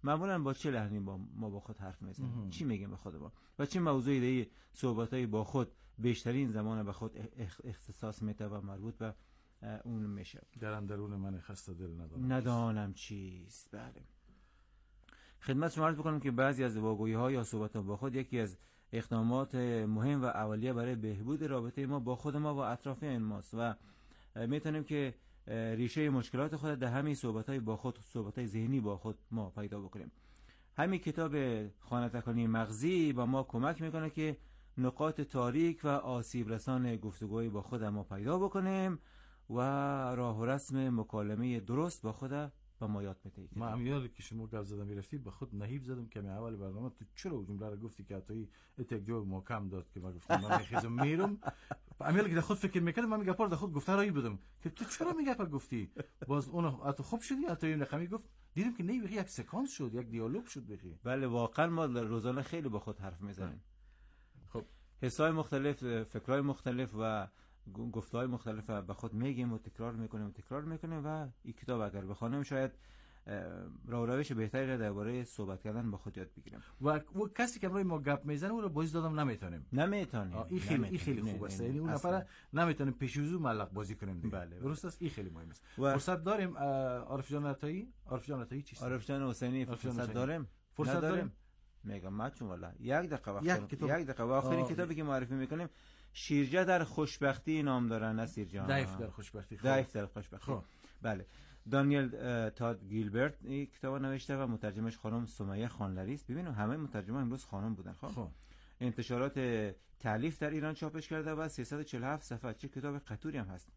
معمولا با چه لحنی با ما با خود حرف میزنیم؟ چی میگیم به خود ما و چه موضوعی دیگه صحبتای با خود بیشترین زمان به خود اختصاص میده و مربوط به اون میشه؟ در اندرون من خسته دل ندانم ندانم چیست. بله، خدمت شما عرض بکنم که بعضی از واگویی ها یا صحبت با خود یکی از اقدامات مهم و اولیه برای بهبود رابطه ما با خود ما و اطرافیان ماست و میتونیم که ریشه مشکلات خود در همین صحبت‌های با خود، صحبت‌های ذهنی با خود ما پیدا بکنیم. همین کتاب خانه تکانی مغزی با ما کمک میکنه که نقاط تاریک و آسیب رسان گفتگوهای با خود ما پیدا بکنیم و راه و رسم مکالمه درست با خود به ما یاد میده. ما هم یادم که شما گفت زدم میرفتی به خود نهیب زدم که می اول برنامه تو چرا جمله رو گفتی که توی اتجاه محکم داد که ما گفتم من میخیزم میرم. امیال که در خود فکر میکردم من میگم پر در خود گفتن رایی بودم که تو چرا میگه پر گفتی باز اون اتو خوب شدی اتو این رقمی گفت دیدم که نه بخی یک سکانس شد، یک دیالوگ شد بخی. بله واقعا ما روزانه خیلی با خود حرف میزنیم. خب حسای مختلف، فکرای مختلف و گفتهای مختلف به خود میگیم و تکرار میکنیم و تکرار میکنیم و این کتاب اگر بخوانیم شاید راه روش بهتری را درباره صحبت کردن با خود یاد بگیریم. و و کسی که روی ما گپ میزنه او رو بازی دادم نمیتونیم. نمیتونیم. این خیلی این خیلی خوب است. یعنی اون نفر نمیتونیم پیشوزو ملق بازی کنیم دیگه. بله درست است. این خیلی مهم است. فرصت داریم عارف جان عطایی؟ عارف جان عطایی چیست؟ عارف جان حسینی فرصت داریم؟ فرصت داریم؟ میگم ما چون والا یک دقیقه وقت یک دقیقه آخرین کتابی که معرفی میکنیم شیرجه در خوشبختی نام داره نصیر جان. ضعیف در خوشبختی. ضعیف در خوشبختی. بله. دانیل تاد گیلبرت این کتاب نوشته و مترجمش خانم سمیه خانلری است. ببینید همه مترجمان امروز خانم بودن. خب انتشارات تالیف در ایران چاپش کرده و سیصد و چهل و هفت صفحه. چه کتاب قطوری هم هست.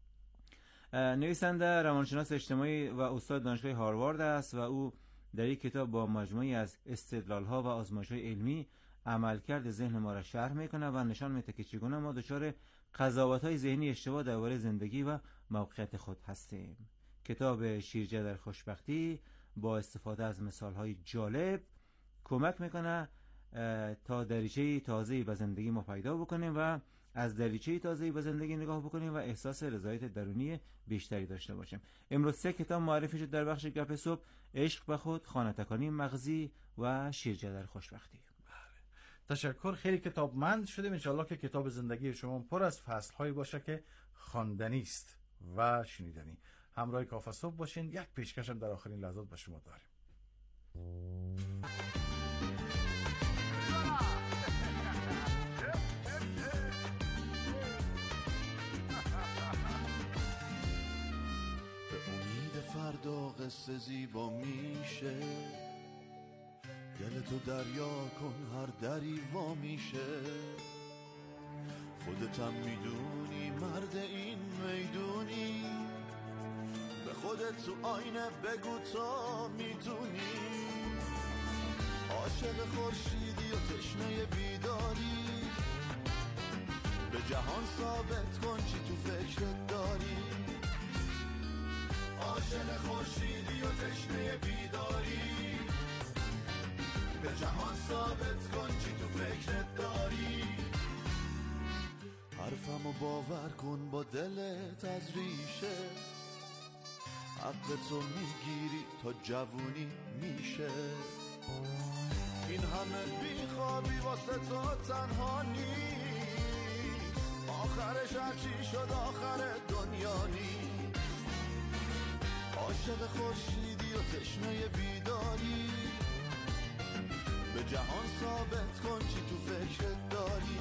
نویسنده روانشناس اجتماعی و استاد دانشگاه هاروارد است و او در این کتاب با مجموعی از استدلال‌ها و آزمایش‌های علمی عملکرد ذهن ما را شرح میکنه و نشان میده که چگونه ما دچار قضاوت‌های ذهنی اشتباه درباره زندگی و موقعیت خود هستیم. کتاب شیرجه در خوشبختی با استفاده از مثال‌های جالب کمک میکنه تا دریچه تازه‌ای به زندگی ما پیدا بکنیم و از دریچه تازه‌ای به زندگی نگاه بکنیم و احساس رضایت درونی بیشتری داشته باشیم. امروز سه کتاب معرفی شد در بخش گپ صبح: عشق به خود، خانه تکانی مغزی و شیرجه در خوشبختی. تشکر. خیلی کتابمند شدیم. انشالله که کتاب زندگی شما پر از فصل‌هایی باشه که خواندنی است و شنیدنی. همراه کافه صبح باشین. یک پیشکشم در آخرین لحظات به شما داریم. به امید فردا قصه زیبا میشه، دل تو دریا کن هر دری وا میشه. خودتم میدونی مرد این میدونی، به خودت تو آینه بگو تا میتونی. عاشق خورشیدی و تشنه بیداری، به جهان ثابت کن چی تو فکرت داری. عاشق خورشیدی و تشنه بیداری، به جهان ثابت کن چی تو فکرت داری. حرفمو باور کن با دلت از ریشه، حق تو میگیری تا جوونی میشه. این همه بیخوابی واسه تو تنها نیست، آخرش هرچی شد آخر دنیا نیست. عاشق خورشیدی و تشنه بیداری، به جهان ثابت کن چی تو فکرت داری.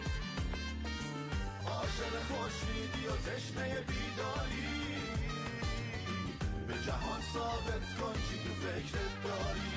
عاشق خورشیدی و تشنه بیداری، به جهان ثابت کن چی تو فکرت داری.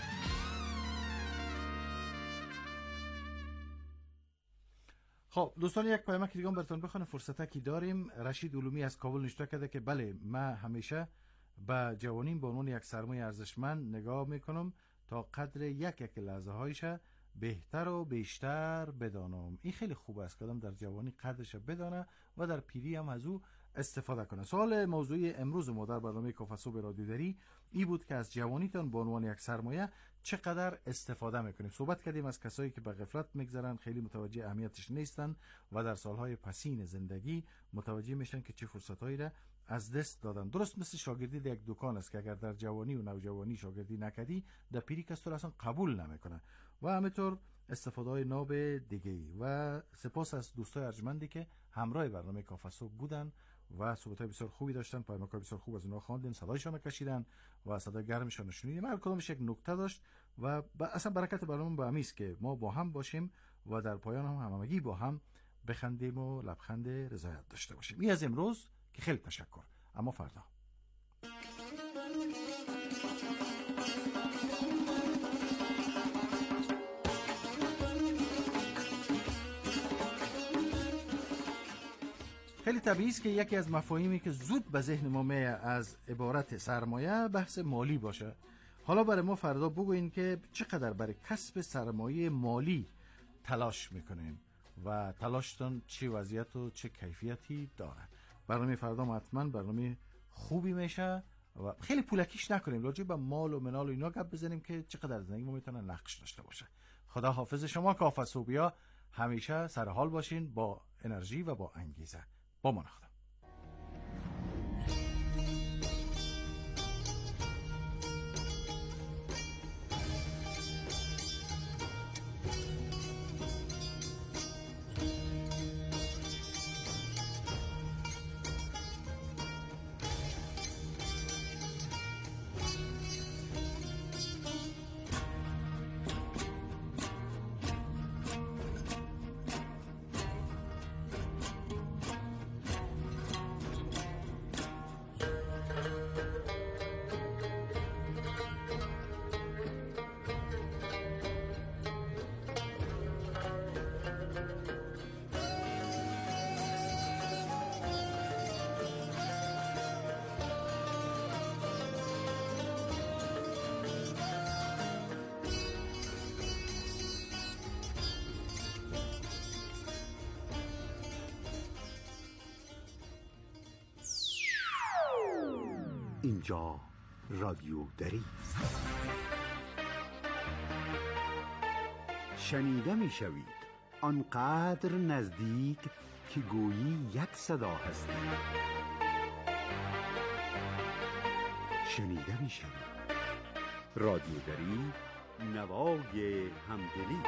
خب دوستان، یک پیامک دیگه براتون بخونم، فرصتی داریم. رشید علومی از کابل نوشته کرده که بله، من همیشه به جوانیم به عنوان یک سرمایه ارزشمند نگاه میکنم تا قدر یک یک لحظه هایش بهتر و بیشتر بدانم. این خیلی خوب است که آدم در جوانی قدرش بدانه و در پیری هم از او استفاده کنه. سوال موضوعی امروز ما در برنامه کافه صبح رادیو دری ای بود که از جوانیتان به عنوان یک سرمایه چقدر استفاده میکنیم. صحبت کردیم از کسایی که به غفلت میگذرن، خیلی متوجه اهمیتش نیستن و در سالهای پسین زندگی متوجه میشن که چه فرصتایی را از دست دادن. درست مثل شاگردی در یک دکان است که اگر در جوانی و نوجوانی شاگردی نکردی، در پیری کس تو اصلا قبول نمیکنه. و همینطور استفاده های ناب دیگه‌ای. و سپاس از دوستای ارجمندی که همراه برنامه کافه صبح بودن و صحبت‌های بسیار خوبی داشتن، پیامک‌های بسیار خوب از اونها خواندیم، صدایشان کشیدن و صدای گرمشان شنیدیم. هر کدومش یک نکته داشت و اصلا برکت برنامه به همین است که ما با هم باشیم و در پایان هم همگی با هم بخندیم و لبخند رضایت داشته باشیم. این از امروز که خیلی تشکر. اما فردا خیلی طبیعی است که یکی از مفاهیمی که زود به ذهن ما میاد از عبارت سرمایه بحث مالی باشه. حالا برای ما فردا بگوین که چقدر برای کسب سرمایه مالی تلاش میکنین و تلاشتان چه وضعیت و چه کیفیتی داره. برنامه فردا حتما برنامه خوبی میشه و خیلی پولکیش نکنیم، راجع به مال و منال و اینا گپ بزنیم که چقدر زندگی ما میتونه نقش داشته باشه. خدا حافظ شما. کافه صبحیا همیشه سر حال باشین، با انرژی و با انگیزه. با من خدا. اینجا رادیو دری است. شنیده می شوید آنقدر نزدیک که گویی یک صدا هستی. شنیده می شوید رادیو دری، نوای همدلی.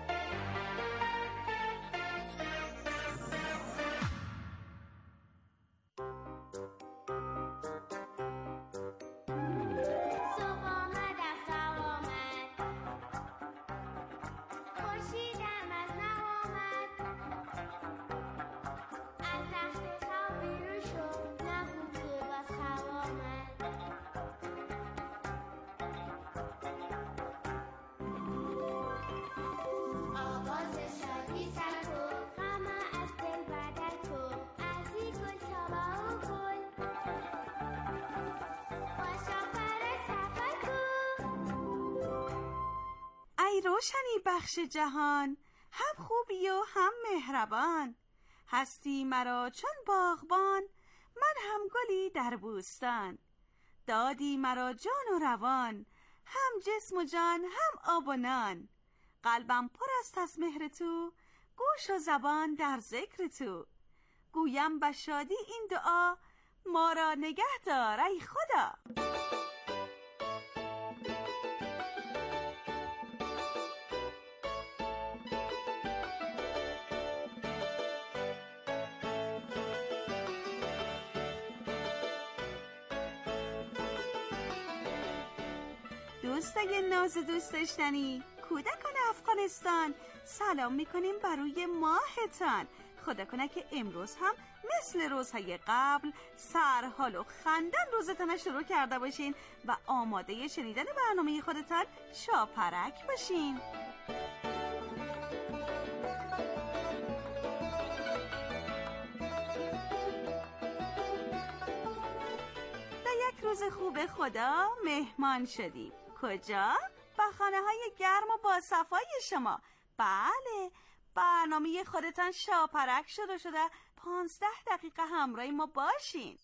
روشنی بخش جهان، هم خوبی و هم مهربان. هستی مرا چون باغبان، من هم گلی در بوستان. دادی مرا جان و روان، هم جسم و جان هم آب و نان. قلبم پر است از مهر تو، گوش و زبان در ذکر تو. گویم به شادی این دعا، ما را نگه دار ای خدا. دوستای ناز دوست داشتنی، کودکان افغانستان، سلام میکنیم بروی ماهتان. خدا کنه که امروز هم مثل روزهای قبل سرحال و خندن روزتان شروع کرده باشین و آماده شنیدن برنامه خودتان شاپرک باشین. در یک روز خوب خدا مهمان شدیم. کجا؟ به خانه های گرم و با صفای شما. بله، برنامه خودتان شاپرک شده شده. پانزده دقیقه همراه ما باشین.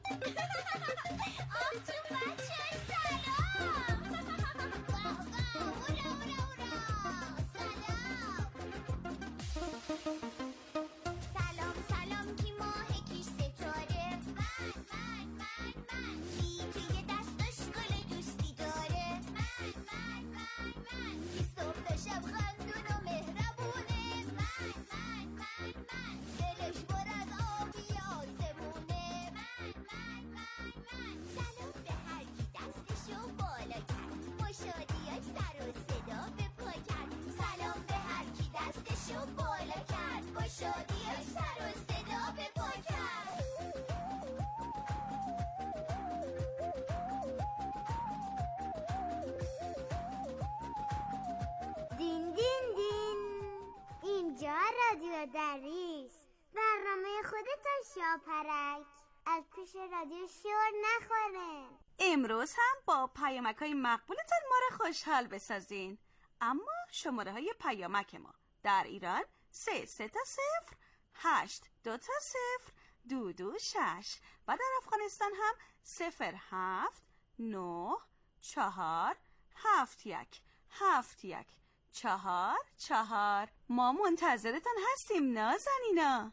دین دین دین، اینجا رادیو دریس، برنامه خودتان شاپرک، از پیش رادیو شور نخورن. امروز هم با پیامک های مقبولتان ما را خوشحال بسازین. اما شماره های پیامک ما در ایران سه سه تا صفر، هشت دو تا صفر، دو دو شش و در افغانستان هم صفر هفت نه چهار هفت یک هفت یک چهار چهار. ما منتظرتان هستیم نازنینا.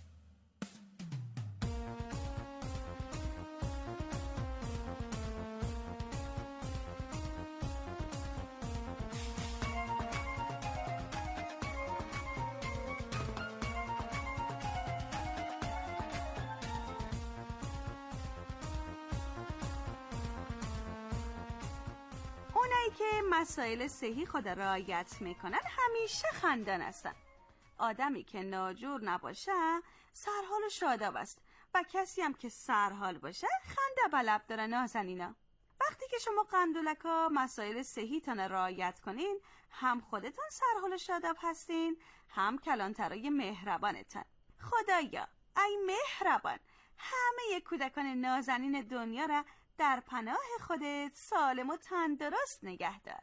اونایی که مسائل صحی خود رعایت میکنن همیشه خندان هستن. آدمی که ناجور نباشه سرحال و شاداب است و کسی هم که سرحال باشه خنده بلب داره نازنینا. وقتی که شما قندولکا مسائل صحیتان رعایت کنین هم خودتان سرحال و شاداب هستین هم کلانترای مهربانتان. خدایا ای مهربان همه کودکان نازنین دنیا را در پناه خودت سالم و تندرست نگه دار.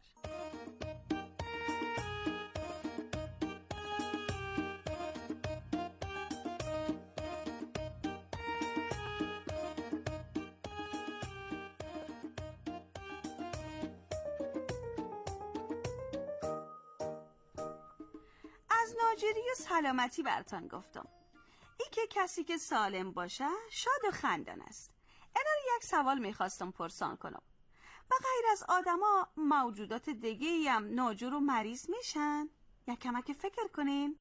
از ناجوری و سلامتی براتان گفتم. ای که کسی که سالم باشه شاد و خندان است. اینا رو یک سوال میخواستم پرسان کنم. و غیر از آدما موجودات دیگه‌ای هم ناجور و مریض میشن؟ یک کمک فکر کنین.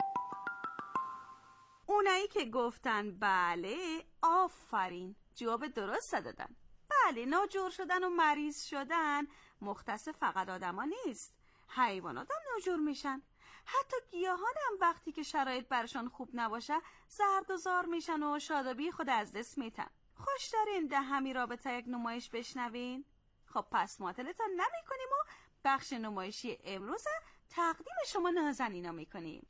اونایی که گفتن بله آفرین جواب درست دادن. بله ناجور شدن و مریض شدن مختص فقط آدما نیست. حیوانات هم ناجور میشن. حتی گیاهان هم وقتی که شرایط برشان خوب نباشه زرد و زار میشن و شادابی خود از دست میتن. خوش دارین ده همی رابطه یک نمایش بشنوین؟ خب پس معطلتان نمی کنیم و بخش نمایشی امروز تقدیم شما نازنینا می کنیم.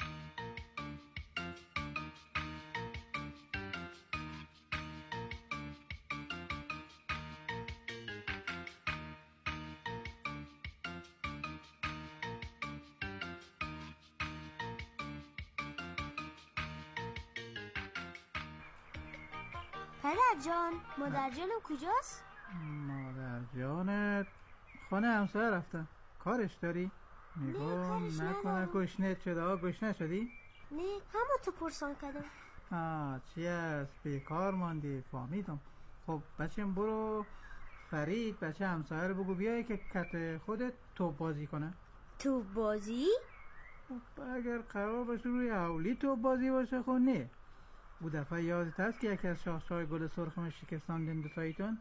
پدر جان مادر جانم کجاست؟ مادر جانت خانه همسایه رفتن. کارش داری؟ نگاه نکنه گشنه شده. ها گشنه شدی؟ نه همون تو پرسان کردم. آه چی است بیکار ماندی فهمیدم. خب بچم برو فرید بچه همسایه رو بگو بیای که کت خودت توپ بازی کنه. توپ بازی؟ خب اگر قرار باشه روی اولی توپ بازی باشه خب نه. او دفعه یادت هست که یکی از شاخه‌های گل سرخم شکستاندین دو تایتون؟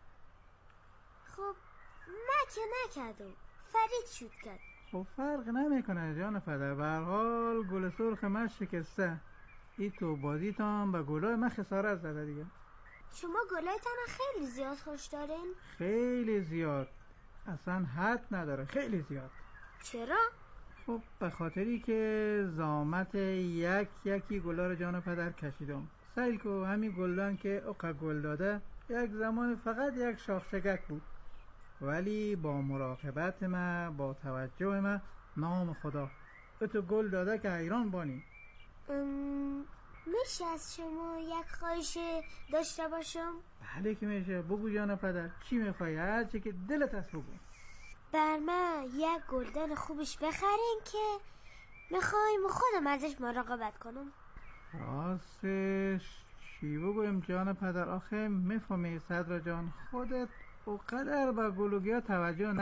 خب من که نکردم فرید شد کرد. خب فرق نمیکنه جان پدر. به هر حال گل سرخ من شکسته. این تو بازیتان به گلای من خسارت زده دیگه. شما گلایتان خیلی زیاد خوش دارین؟ خیلی زیاد اصلا حد نداره. خیلی زیاد. چرا؟ خب به خاطری که زامت یک یکی گلا رو جان پدر کشیدم. سیل کو همین گلدان که اوقا گل داده یک زمان فقط یک شاخ شگک بود، ولی با مراقبت من با توجه من نام خدا به تو گل داده که حیران بانی. ام... میشه از شما یک خواهش داشته باشم؟ بله که میشه. بگو جان پدر، چی میخوای؟ هر چی که دلت هست بگو. بر من یک گلدان خوبش بخرین که میخوایم خودم ازش مراقبت کنم. راستش چی بگویم جان پدر؟ آخه میفهمی صدرا جان، خودت اونقدر به گلوگیا توجه